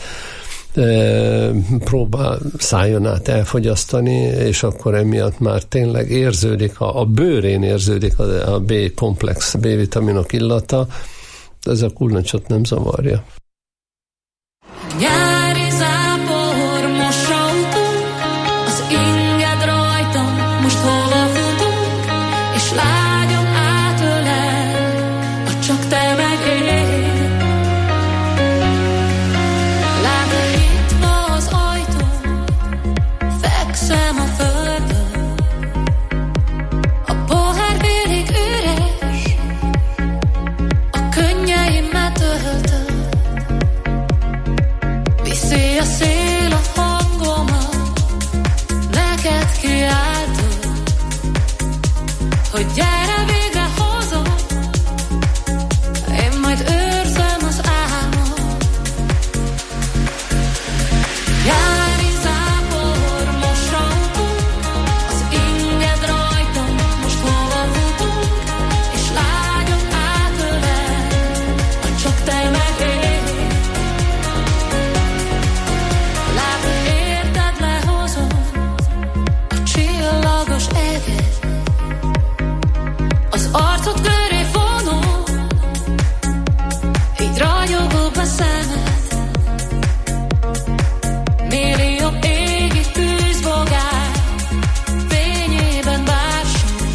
próbál szájon át elfogyasztani, és akkor emiatt már tényleg érződik, a bőrén érződik a B-komplex B-vitaminok illata, ez a kullancsot nem zavarja. Nyári zápor, most autunk, az inged rajtam, most hova futunk, és lágyan átölel, a csak te meg én. Látod, nyitva az ajtó, fekszem a földön, a pohár félig üres, a könnyeimmel töltöm. Viszi a szél a hangomat, neked kiáltom, hogy gyere végre haza, én majd őrzem az álmot. Nyári zápor, most autunk, az inged rajtam, most hova futunk, és lágyan átölel, a csak te meg én. Látod, érted, lehozom a csillagos eget, az arcod köré vonom, így ragyogok a szemed. Millió égi tűzbogár fényében bársony,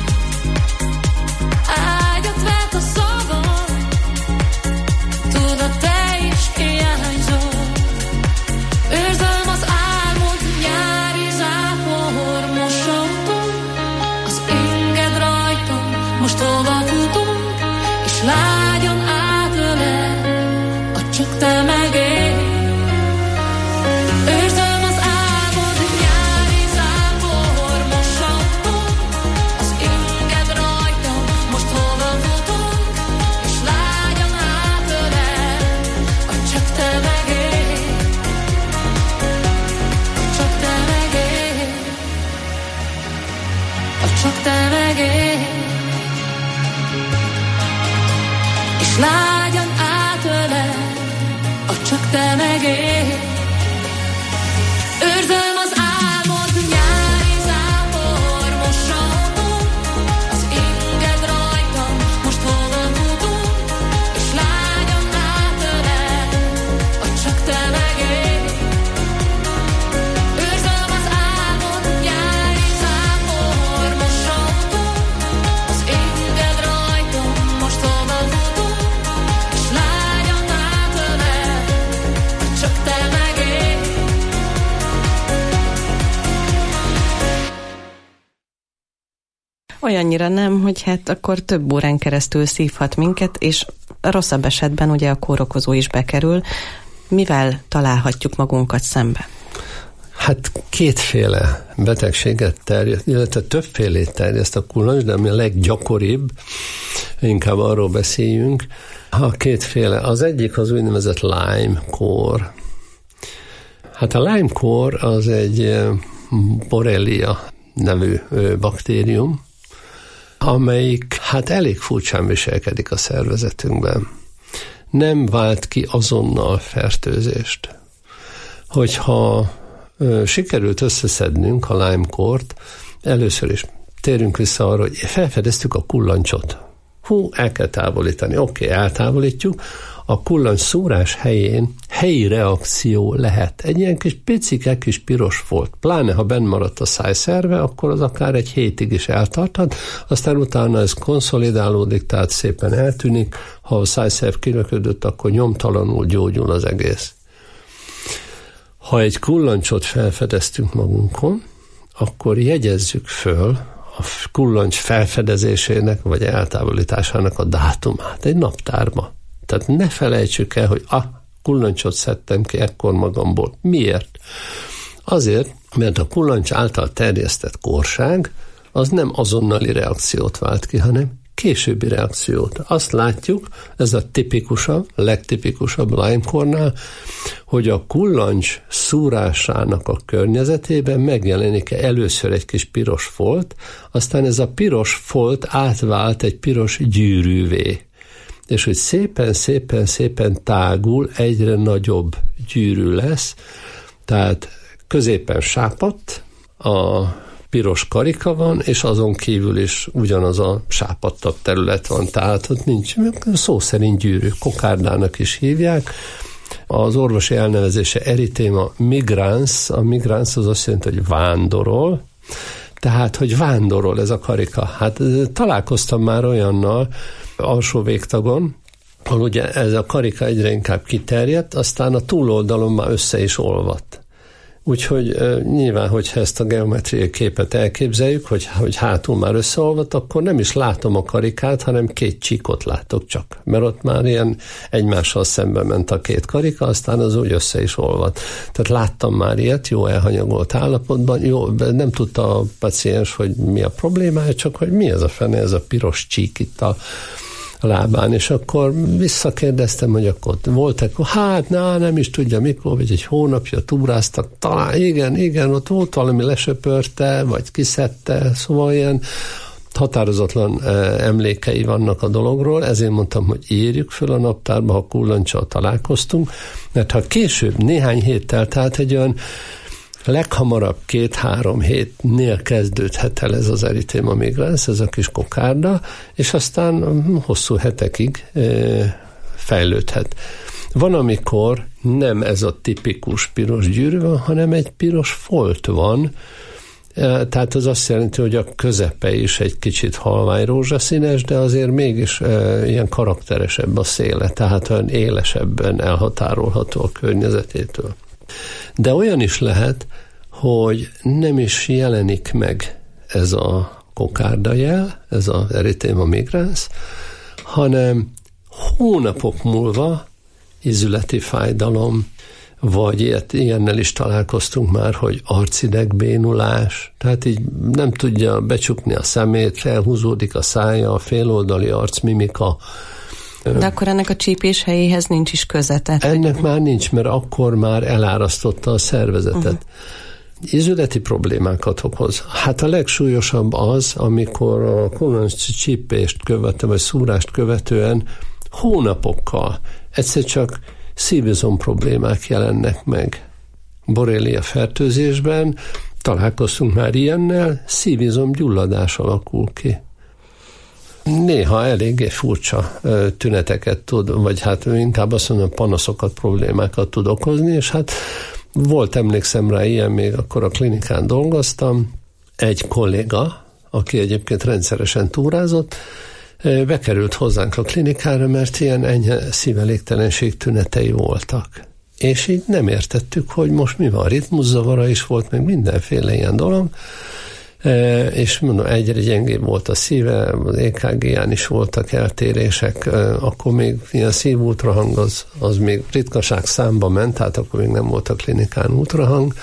ágyat vett a szavam, tudod, te is hiányzol. Őrzöm az álmod, nyári zápor, most autunk, az inged rajtam, most hova futunk, és lágyan átölel, a csak te meg én. Őrzöm az álmod, nyári zápor, most autunk, az inged rajtam, most hova futunk, és lágyan átölel, a csak te meg én. Csak te meg én, a csak te meg én, és lágyan átölel, a csak te meg én. Őrzöm az álmod, nyári zápor, most autunk, az inged rajtam, most hova futunk, és lágyan átölel, a csak te meg én. Őrzöm az álmod, nyári zápor, most autunk, az inged rajtam, most hova futunk, és lágyan átölel, a csak te meg én. Olyannyira nem, hogy hát akkor több órán keresztül szívhat minket, és rosszabb esetben ugye a kórokozó is bekerül. Mivel találhatjuk magunkat szembe? Hát kétféle betegséget terjeszt, illetve többfélét terjeszt a kullancs, de ami a leggyakoribb, inkább arról beszéljünk. A kétféle. Az egyik az úgynevezett Lyme-kór. Hát a Lyme-kór az egy Borrelia nevű baktérium, amelyik hát elég furcsán viselkedik a szervezetünkben. Nem vált ki azonnal fertőzést. Hogyha sikerült összeszednünk a Lyme-kórt, először is térjünk vissza arra, hogy felfedeztük a kullancsot. El kell távolítani. Oké, eltávolítjuk. A kullancs szúrás helyén helyi reakció lehet. Egy ilyen kis picike kis piros folt. Pláne, ha benn maradt a szájszerve, akkor az akár egy hétig is eltarthat, aztán utána ez konszolidálódik, tehát szépen eltűnik. Ha a szájszerv kilöködött, akkor nyomtalanul gyógyul az egész. Ha egy kullancsot felfedeztünk magunkon, akkor jegyezzük föl a kullancs felfedezésének vagy eltávolításának a dátumát egy naptárba. Tehát ne felejtsük el, hogy kullancsot szedtem ki ekkor magamból. Miért? Azért, mert a kullancs által terjesztett kórság az nem azonnali reakciót vált ki, hanem későbbi reakciót. Azt látjuk, ez a tipikusabb, legtipikusabb Lyme-kornál, hogy a kullancs szúrásának a környezetében megjelenik először egy kis piros folt, aztán ez a piros folt átvált egy piros gyűrűvé. És hogy szépen tágul, egyre nagyobb gyűrű lesz, tehát középen sápadt, a piros karika van, és azon kívül is ugyanaz a sápadtabb terület van, tehát ott nincs, szó szerint gyűrű, kokárdának is hívják. Az orvosi elnevezése erythema migrans, a migrans az azt jelenti, hogy vándorol, tehát, hogy vándorol ez a karika. Hát találkoztam már olyannal alsó végtagon, ahol ugye ez a karika egyre inkább kiterjedt, aztán a túloldalon már össze is olvadt. Úgyhogy nyilván, hogyha ezt a geometriai képet elképzeljük, hogy hátul már összeolvadt, akkor nem is látom a karikát, hanem két csíkot látok csak. Mert ott már ilyen egymással szembe ment a két karika, aztán az úgy össze is olvadt. Tehát láttam már ilyet, jó elhanyagolt állapotban, jó, nem tudta a paciens, hogy mi a problémája, csak hogy mi ez a fene, ez a piros csík itt a lábán, és akkor visszakérdeztem, hogy akkor volt-e, hát nem is tudja mikor, vagy egy hónapja túráztak, talán igen, ott volt valami lesöpörte, vagy kiszedte, szóval ilyen határozatlan emlékei vannak a dologról, ezért mondtam, hogy írjuk föl a naptárba, ha kullancsal találkoztunk, mert ha később néhány héttel, tehát egy olyan leghamarabb 2-3 hétnél kezdődhet el ez az erythema migrans, ez a kis kokárda, és aztán hosszú hetekig fejlődhet. Van, amikor nem ez a tipikus piros gyűrű van, hanem egy piros folt van, tehát az azt jelenti, hogy a közepe is egy kicsit halvány rózsaszínes, de azért mégis ilyen karakteresebb a széle, tehát olyan élesebben elhatárolható a környezetétől. De olyan is lehet, hogy nem is jelenik meg ez a kokárdajel, ez az erythema migrans, hanem hónapok múlva ízületi fájdalom, vagy ilyennel is találkoztunk már, hogy arcidegbénulás, tehát így nem tudja becsukni a szemét, felhúzódik a szája, a féloldali arcmimika. De akkor ennek a csípés helyéhez nincs is köze. Ennek már nincs, mert akkor már elárasztotta a szervezetet. Ízületi problémákat okoz. Hát a legsúlyosabb az, amikor a kullancs csípést követően, vagy szúrást követően hónapokkal egyszer csak szívizom problémák jelennek meg. Borrelia fertőzésben találkoztunk már ilyennel, szívizom gyulladás alakul ki. Néha eléggé furcsa tüneteket tud, vagy hát inkább azt mondom, panaszokat, problémákat tud okozni, és hát volt, emlékszem rá ilyen, még akkor a klinikán dolgoztam, egy kolléga, aki egyébként rendszeresen túrázott, bekerült hozzánk a klinikára, mert ilyen enyhe szívelégtelenség tünetei voltak. És így nem értettük, hogy most mi van, ritmuszavara is volt, meg mindenféle ilyen dolog, és mondom, egyre gyengébb volt a szíve, az EKG-ján is voltak eltérések, akkor még ilyen szívultrahang az még ritkaság számba ment, tehát akkor még nem volt a klinikán ultrahang,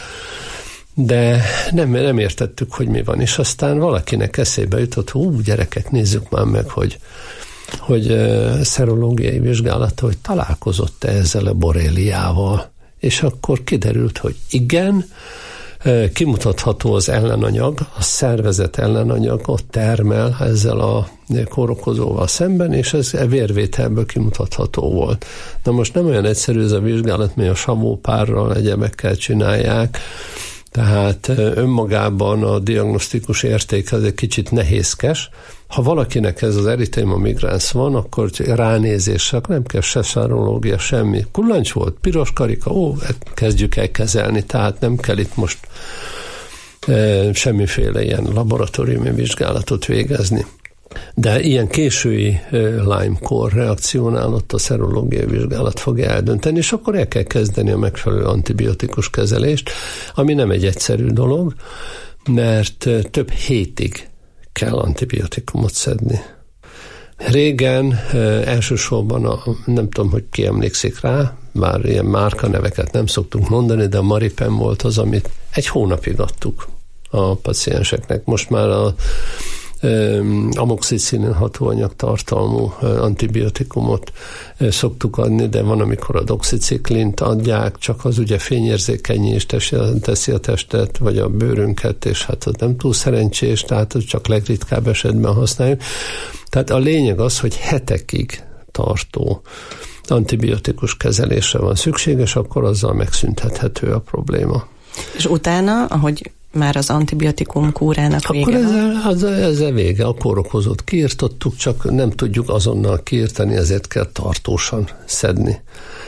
de nem értettük, hogy mi van, és aztán valakinek eszébe jutott, gyerekek, nézzük már meg, hogy szerológiai vizsgálata, hogy találkozott-e ezzel a borreliával, és akkor kiderült, hogy igen, kimutatható az ellenanyag, a szervezet ellenanyag ott termel ezzel a kórokozóval szemben, és ez vérvételből kimutatható volt. Na most nem olyan egyszerű ez a vizsgálat, mert a savópárral, egyebekkel csinálják, tehát önmagában a diagnosztikus érték az egy kicsit nehézkes. Ha valakinek ez az erythema migrans van, akkor ránézéssel nem kell se serológia, semmi. Kullancs volt, piros karika, kezdjük el kezelni, tehát nem kell itt most semmiféle ilyen laboratóriumi vizsgálatot végezni. De ilyen késői Lyme-kor reakciónál ott a szerológiai vizsgálat fogja eldönteni, és akkor el kell kezdeni a megfelelő antibiotikus kezelést, ami nem egy egyszerű dolog, mert több hétig kell antibiotikumot szedni. Régen elsősorban, nem tudom, hogy ki emlékszik rá, bár ilyen márkaneveket nem szoktunk mondani, de a Maripen volt az, amit egy hónapig adtuk a pacienseknek. Most már amoxicillin hatóanyag tartalmú antibiotikumot szoktuk adni, de van, amikor a doxiciklint adják, csak az ugye fényérzékenyé is teszi a testet, vagy a bőrünket, és hát az nem túl szerencsés, tehát csak legritkább esetben használjuk. Tehát a lényeg az, hogy hetekig tartó antibiotikus kezelésre van szükséges, akkor azzal megszüntethető a probléma. És utána, ahogy már az antibiotikum kúrának vége akkor ezzel vége. A kórokozót kiirtottuk, csak nem tudjuk azonnal kiirtani, ezért kell tartósan szedni.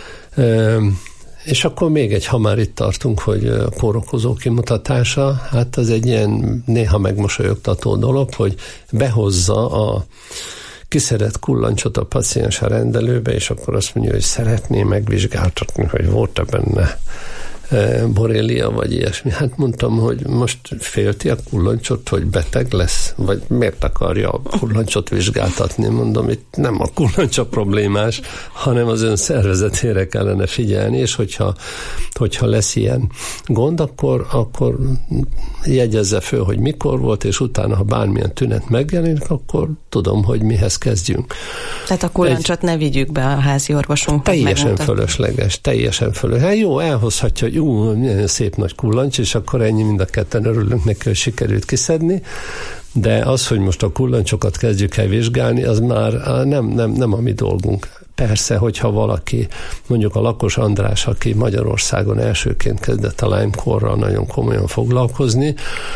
És akkor még ha már itt tartunk, hogy a kórokozó kimutatása, hát az egy ilyen néha megmosolyogtató dolog, hogy behozza a kiszedett kullancsot a paciens a rendelőbe, és akkor azt mondja, hogy szeretné megvizsgáltatni, hogy volt-e benne borrelia, vagy ilyesmi. Hát mondtam, hogy most félti a kullancsot, hogy beteg lesz, vagy miért akarja a kullancsot vizsgáltatni? Mondom, itt nem a kullancsa problémás, hanem az ön szervezetére kellene figyelni, és hogyha lesz ilyen gond, akkor jegyezze föl, hogy mikor volt, és utána, ha bármilyen tünet megjelenik, akkor tudom, hogy mihez kezdjünk. Tehát a kullancsot ne vigyük be a házi orvosunknak. Teljesen fölösleges, teljesen fölösleges. Hát jó, elhozhatja, hogy milyen szép nagy kullancs, és akkor ennyi, mind a ketten örülünk neki, hogy sikerült kiszedni, de az, hogy most a kullancsokat kezdjük el vizsgálni, az már nem a mi dolgunk. Persze, hogyha valaki, mondjuk a Lakos András, aki Magyarországon elsőként kezdett a Lyme-korral nagyon komolyan foglalkozni,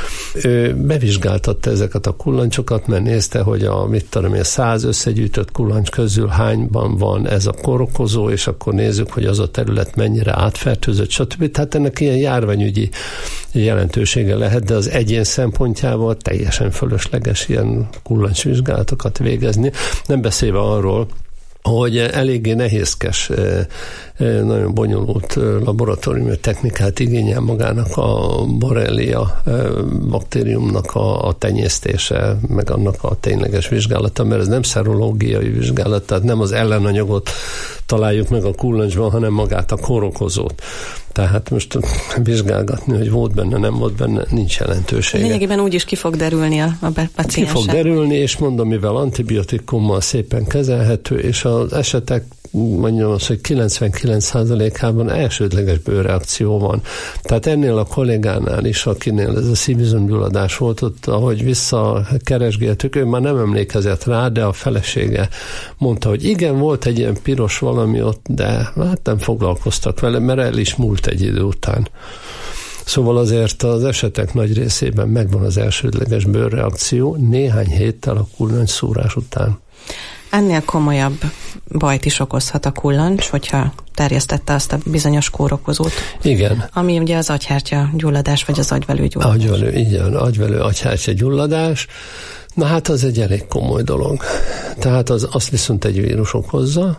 ő bevizsgáltatta ezeket a kullancsokat, mert nézte, hogy a 100 összegyűjtött kullancs közül hányban van ez a kórokozó, és akkor nézzük, hogy az a terület mennyire átfertőzött, stb. Tehát ennek ilyen járványügyi jelentősége lehet, de az egyén szempontjából teljesen fölösleges ilyen kullancsvizsgálatokat végezni. Nem beszélve arról, hogy eléggé nehézkes, nagyon bonyolult laboratóriumi technikát igényel magának a borrelia baktériumnak a tenyésztése, meg annak a tényleges vizsgálata, mert ez nem szerológiai vizsgálat, tehát nem az ellenanyagot találjuk meg a kullancsban, hanem magát a kórokozót. Tehát most vizsgálgatni, hogy volt benne, nem volt benne, nincs jelentősége. Lényegében úgy is ki fog derülni a paciensen. Ki fog derülni, és mondom, mivel antibiotikummal szépen kezelhető, és az esetek, mondjam azt, hogy 99%-ában elsődleges bőrreakció van. Tehát ennél a kollégánál is, akinél ez a szívizomgyulladás volt, ott, ahogy visszakeresgéltük, ő már nem emlékezett rá, de a felesége mondta, hogy igen, volt egy ilyen piros valami ott, de hát nem foglalkoztak vele, mert el is múlt egy idő után. Szóval azért az esetek nagy részében megvan az elsődleges bőrreakció néhány héttel a kullancs-szúrás után. Ennél komolyabb bajt is okozhat a kullancs, hogyha terjesztette azt a bizonyos kórokozót. Igen. Ami ugye az agyhártya gyulladás, vagy az agyvelő gyulladás. Agyvelő agyhártya gyulladás. Na hát az egy elég komoly dolog. Tehát azt viszont egy vírus okozza,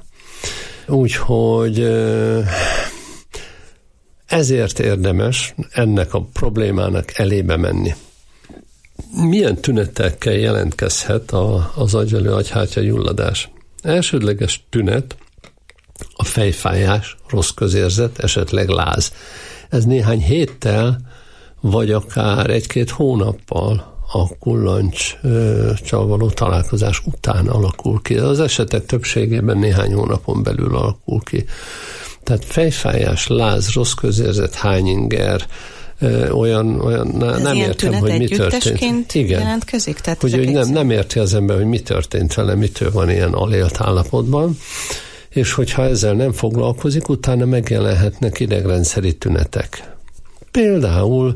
úgyhogy ezért érdemes ennek a problémának elébe menni. Milyen tünetekkel jelentkezhet az agyvelő agyhártya gyulladás? Elsődleges tünet a fejfájás, rossz közérzet, esetleg láz. Ez néhány héttel, vagy akár 1-2 hónappal a kullancsal való találkozás után alakul ki. Az esetek többségében néhány hónapon belül alakul ki. Tehát fejfájás, láz, rossz közérzet, hányinger, olyan nem értem, hogy mi történt. Igen. Jelentkezik? Tehát hogy nem érti az ember, hogy mi történt vele, mitől van ilyen alélt állapotban, és hogyha ezzel nem foglalkozik, utána megjelenhetnek idegrendszeri tünetek. Például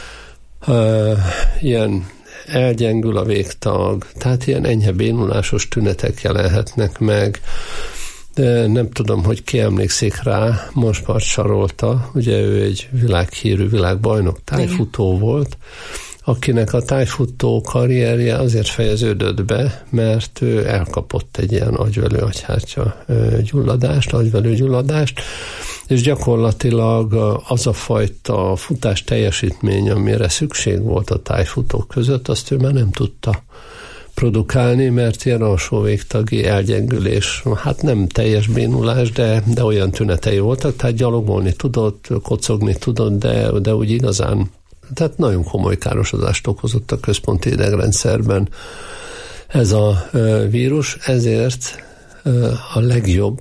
ilyen elgyengül a végtag, tehát ilyen enyhe bénulásos tünetek jelenhetnek meg. De nem tudom, hogy ki emlékszik rá, Monspart Sarolta, ugye ő egy világhírű világbajnok tájfutó volt, akinek a tájfutó karrierje azért fejeződött be, mert ő elkapott egy ilyen agyvelő agyhártya gyulladást, és gyakorlatilag az a fajta futás teljesítmény, amire szükség volt a tájfutók között, azt ő már nem tudta produkálni, mert ilyen alsó végtagi elgyengülés, hát nem teljes bénulás, de olyan tünetei voltak, tehát gyalogolni tudott, kocogni tudott, de úgy igazán Tehát nagyon komoly károsodást okozott a központi idegrendszerben ez a vírus, ezért a legjobb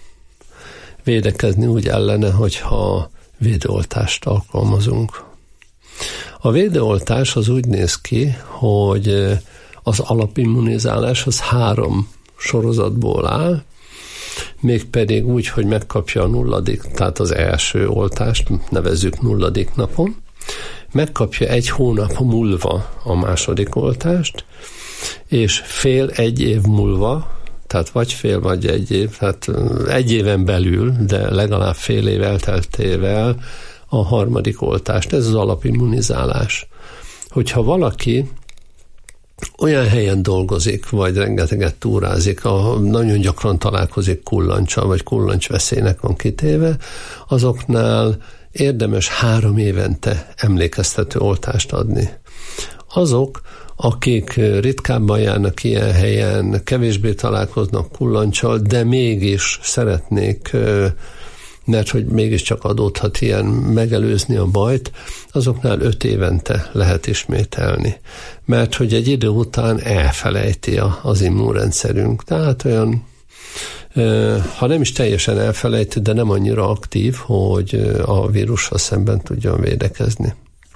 védekezni úgy ellene, hogyha védőoltást alkalmazunk. A védőoltás az úgy néz ki, hogy az alapimmunizálás az 3 sorozatból áll, mégpedig úgy, hogy megkapja a 0., tehát az első oltást, nevezzük 0. napon, megkapja 1 hónap múlva a második oltást, és egy év múlva, tehát vagy fél, vagy 1 év, tehát 1 éven belül, de legalább fél év elteltével a 3. oltást. Ez az alapimmunizálás. Hogyha valaki olyan helyen dolgozik, vagy rengeteget túrázik, nagyon gyakran találkozik kullancsal, vagy kullancsveszélynek van kitéve, azoknál érdemes 3 évente emlékeztető oltást adni. Azok, akik ritkábban járnak ilyen helyen, kevésbé találkoznak kullancsal, de mégis szeretnék, mert hogy mégiscsak adódhat ilyen, megelőzni a bajt, azoknál 5 évente lehet ismételni. Mert hogy egy idő után elfelejti az immunrendszerünk. Tehát olyan, ha nem is teljesen elfelejti, de nem annyira aktív, hogy a vírussal szemben tudjon védekezni.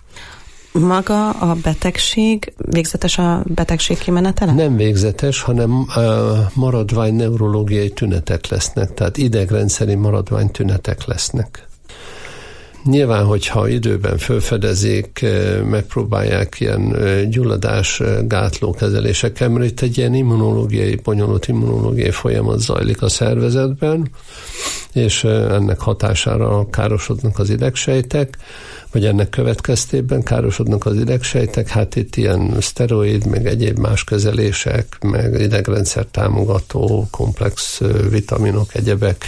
Maga a betegség, végzetes a betegség kimenetele? Nem végzetes, hanem maradvány neurológiai tünetek lesznek, tehát idegrendszeri maradvány tünetek lesznek. Nyilván, hogyha időben felfedezik, megpróbálják ilyen gyulladásgátló kezelésekkel, mert itt egy ilyen bonyolult immunológiai folyamat zajlik a szervezetben, és ennek hatására károsodnak az idegsejtek, vagy ennek következtében károsodnak az idegsejtek, hát itt ilyen szteroid, meg egyéb más kezelések, meg idegrendszer támogató, komplex vitaminok, egyebek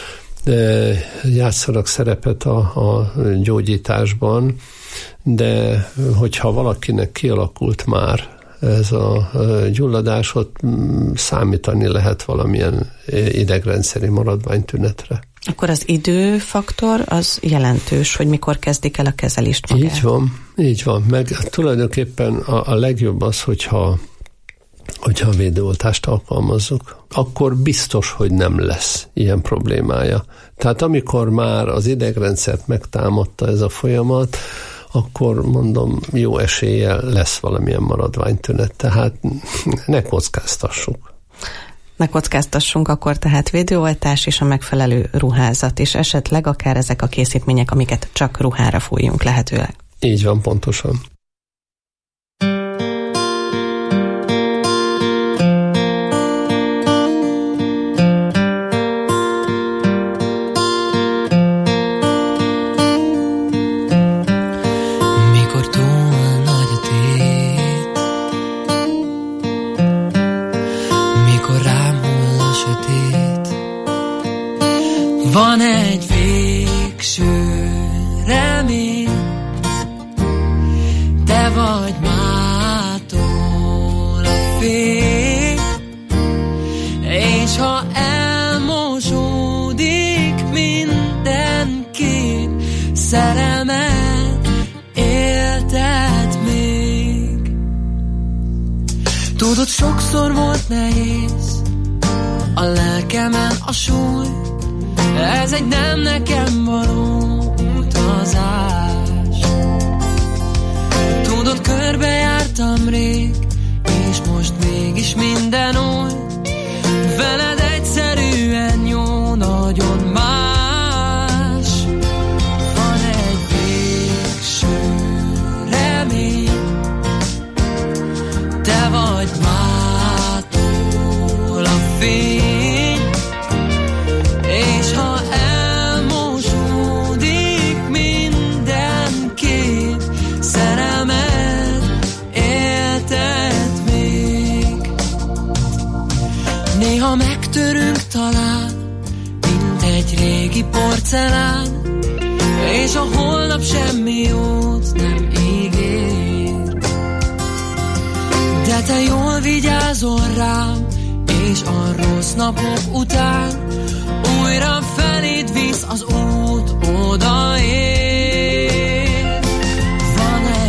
játszanak szerepet a gyógyításban, de hogyha valakinek kialakult már ez a gyulladás, ott számítani lehet valamilyen idegrendszeri maradványtünetre. Akkor az időfaktor az jelentős, hogy mikor kezdik el a kezelést magát. Így van. Meg tulajdonképpen a legjobb az, hogyha a védőoltást alkalmazzuk, akkor biztos, hogy nem lesz ilyen problémája. Tehát amikor már az idegrendszert megtámadta ez a folyamat, akkor mondom, jó eséllyel lesz valamilyen maradványtünet. Tehát ne kockáztassuk. Ne kockáztassunk, akkor tehát védőoltás és a megfelelő ruházat, és esetleg akár ezek a készítmények, amiket csak ruhára fújjunk lehetőleg. Így van, pontosan. Van egy végső remény, te vagy mától a fény, és ha elmosódik minden kép, szerelmet éltet még. Tudod, sokszor volt nehéz a lelkemen a súly, ez egy nem nekem való utazás. Tudod, körbejártam rég, és most mégis minden új. Veled egyszerűen jó, nagyon más. Van egy végső remény, te vagy mától a fény, és ha elmosódik minden kép, szerelmet éltet még. Néha megtörünk talán, mint egy régi porcelán, és a holnap semmi jót nem ígér. De te jól vigyázol rám, és a rossz napok után újra feléd visz az út, odaér. Van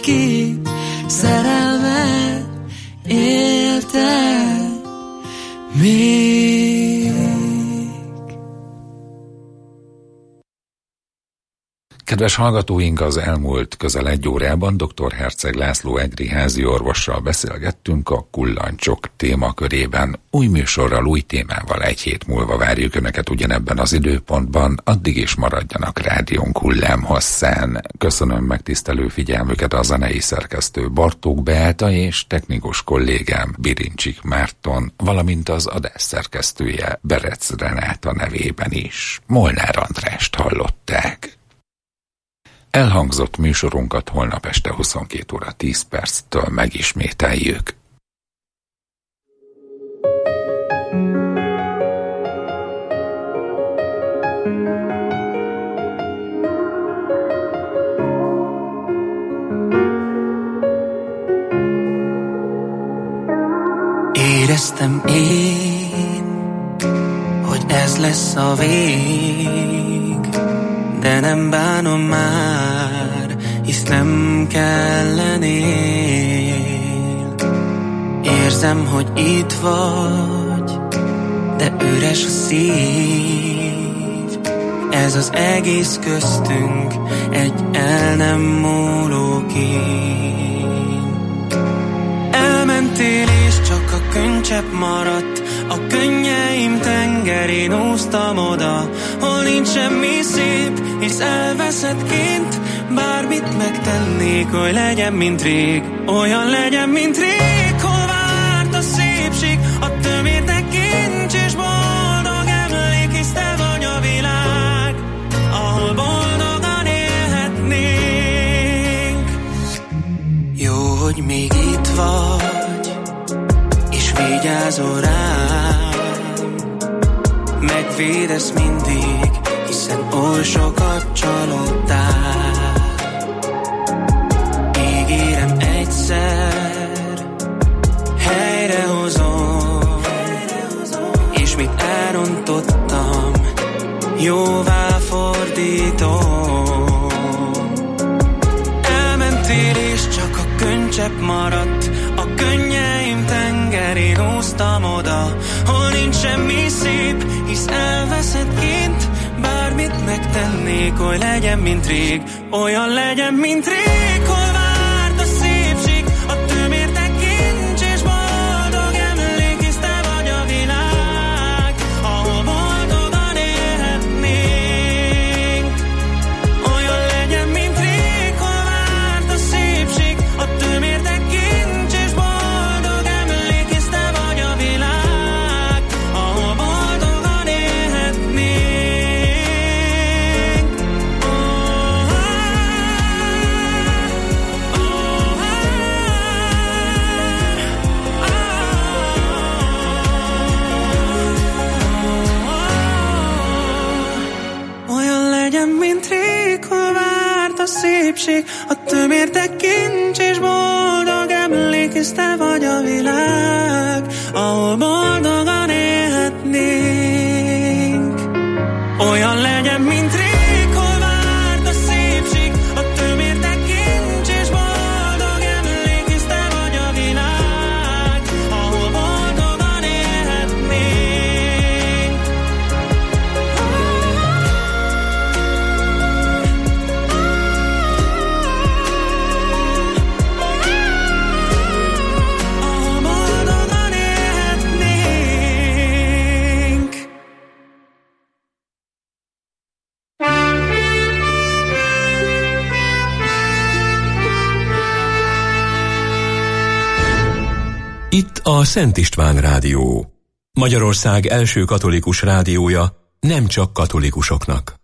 kép, szerelmet éltek még. Kedves hallgatóink, az elmúlt közel 1 órában dr. Herceg László egri házi orvossal beszélgettünk a kullancsok témakörében. Új műsorral, új témával 1 hét múlva várjuk Önöket ugyanebben az időpontban, addig is maradjanak rádiónk hullámhosszán. Köszönöm megtisztelő figyelmüket a zenei szerkesztő Bartók Beáta és technikus kollégám Birincsik Márton, valamint az adás szerkesztője Berec Renáta nevében is. Molnár Andrást hallották. Elhangzott műsorunkat holnap este 22 óra 10 perctől megismételjük. Éreztem én, hogy ez lesz a vég, de nem bánom már, hisz nem kellenél. Érzem, hogy itt vagy, de üres a szív. Ez az egész köztünk egy el nem múló kém. Elmentél és csak a könycsepp maradt, a könnyeim tengerén úsztam oda, hol nincs semmi szép, hisz elveszett kint. Bármit megtennék, hogy legyen, mint rég, olyan legyen, mint rég. Hol várt a szépség, a tömértek kincs és boldog emlék, hisz te vagy a világ, ahol boldogan élhetnénk. Jó, hogy még itt vagy, és vigyázol rám, megvédesz mindig, hiszen oly sokat csalódtál. Ígérem egyszer helyrehozom, és mit elrontottam, jóvá fordítom. Elmentél és csak a könycsepp maradt, a könnyeim tengerén úsztam oda, hol nincs semmi szép, hisz elveszett kint. Bármit megtennék, hogy legyen, mint rég, olyan legyen, mint rég. Hol várt a szépség, a tömértek kincs és boldog emlék, hisz te vagy a világ, ahol boldogan élhetnénk. Olyan legyen, mint rég. Hol várt a szépség, a tömértek kincs és boldog emlék, hisz te vagy a világ, ahol boldogan élhetnénk. Szépség, a tömértek kincs és boldog emlék, hisz te vagy a világ, ahol boldogan élhetnénk. Olyan legyen, mint rég. Hol várt a szépség, a tömértek kincs és boldog emlék, hisz te vagy a világ, ahol boldogan élhetnénk. Itt a Szent István Rádió, Magyarország első katolikus rádiója, nem csak katolikusoknak.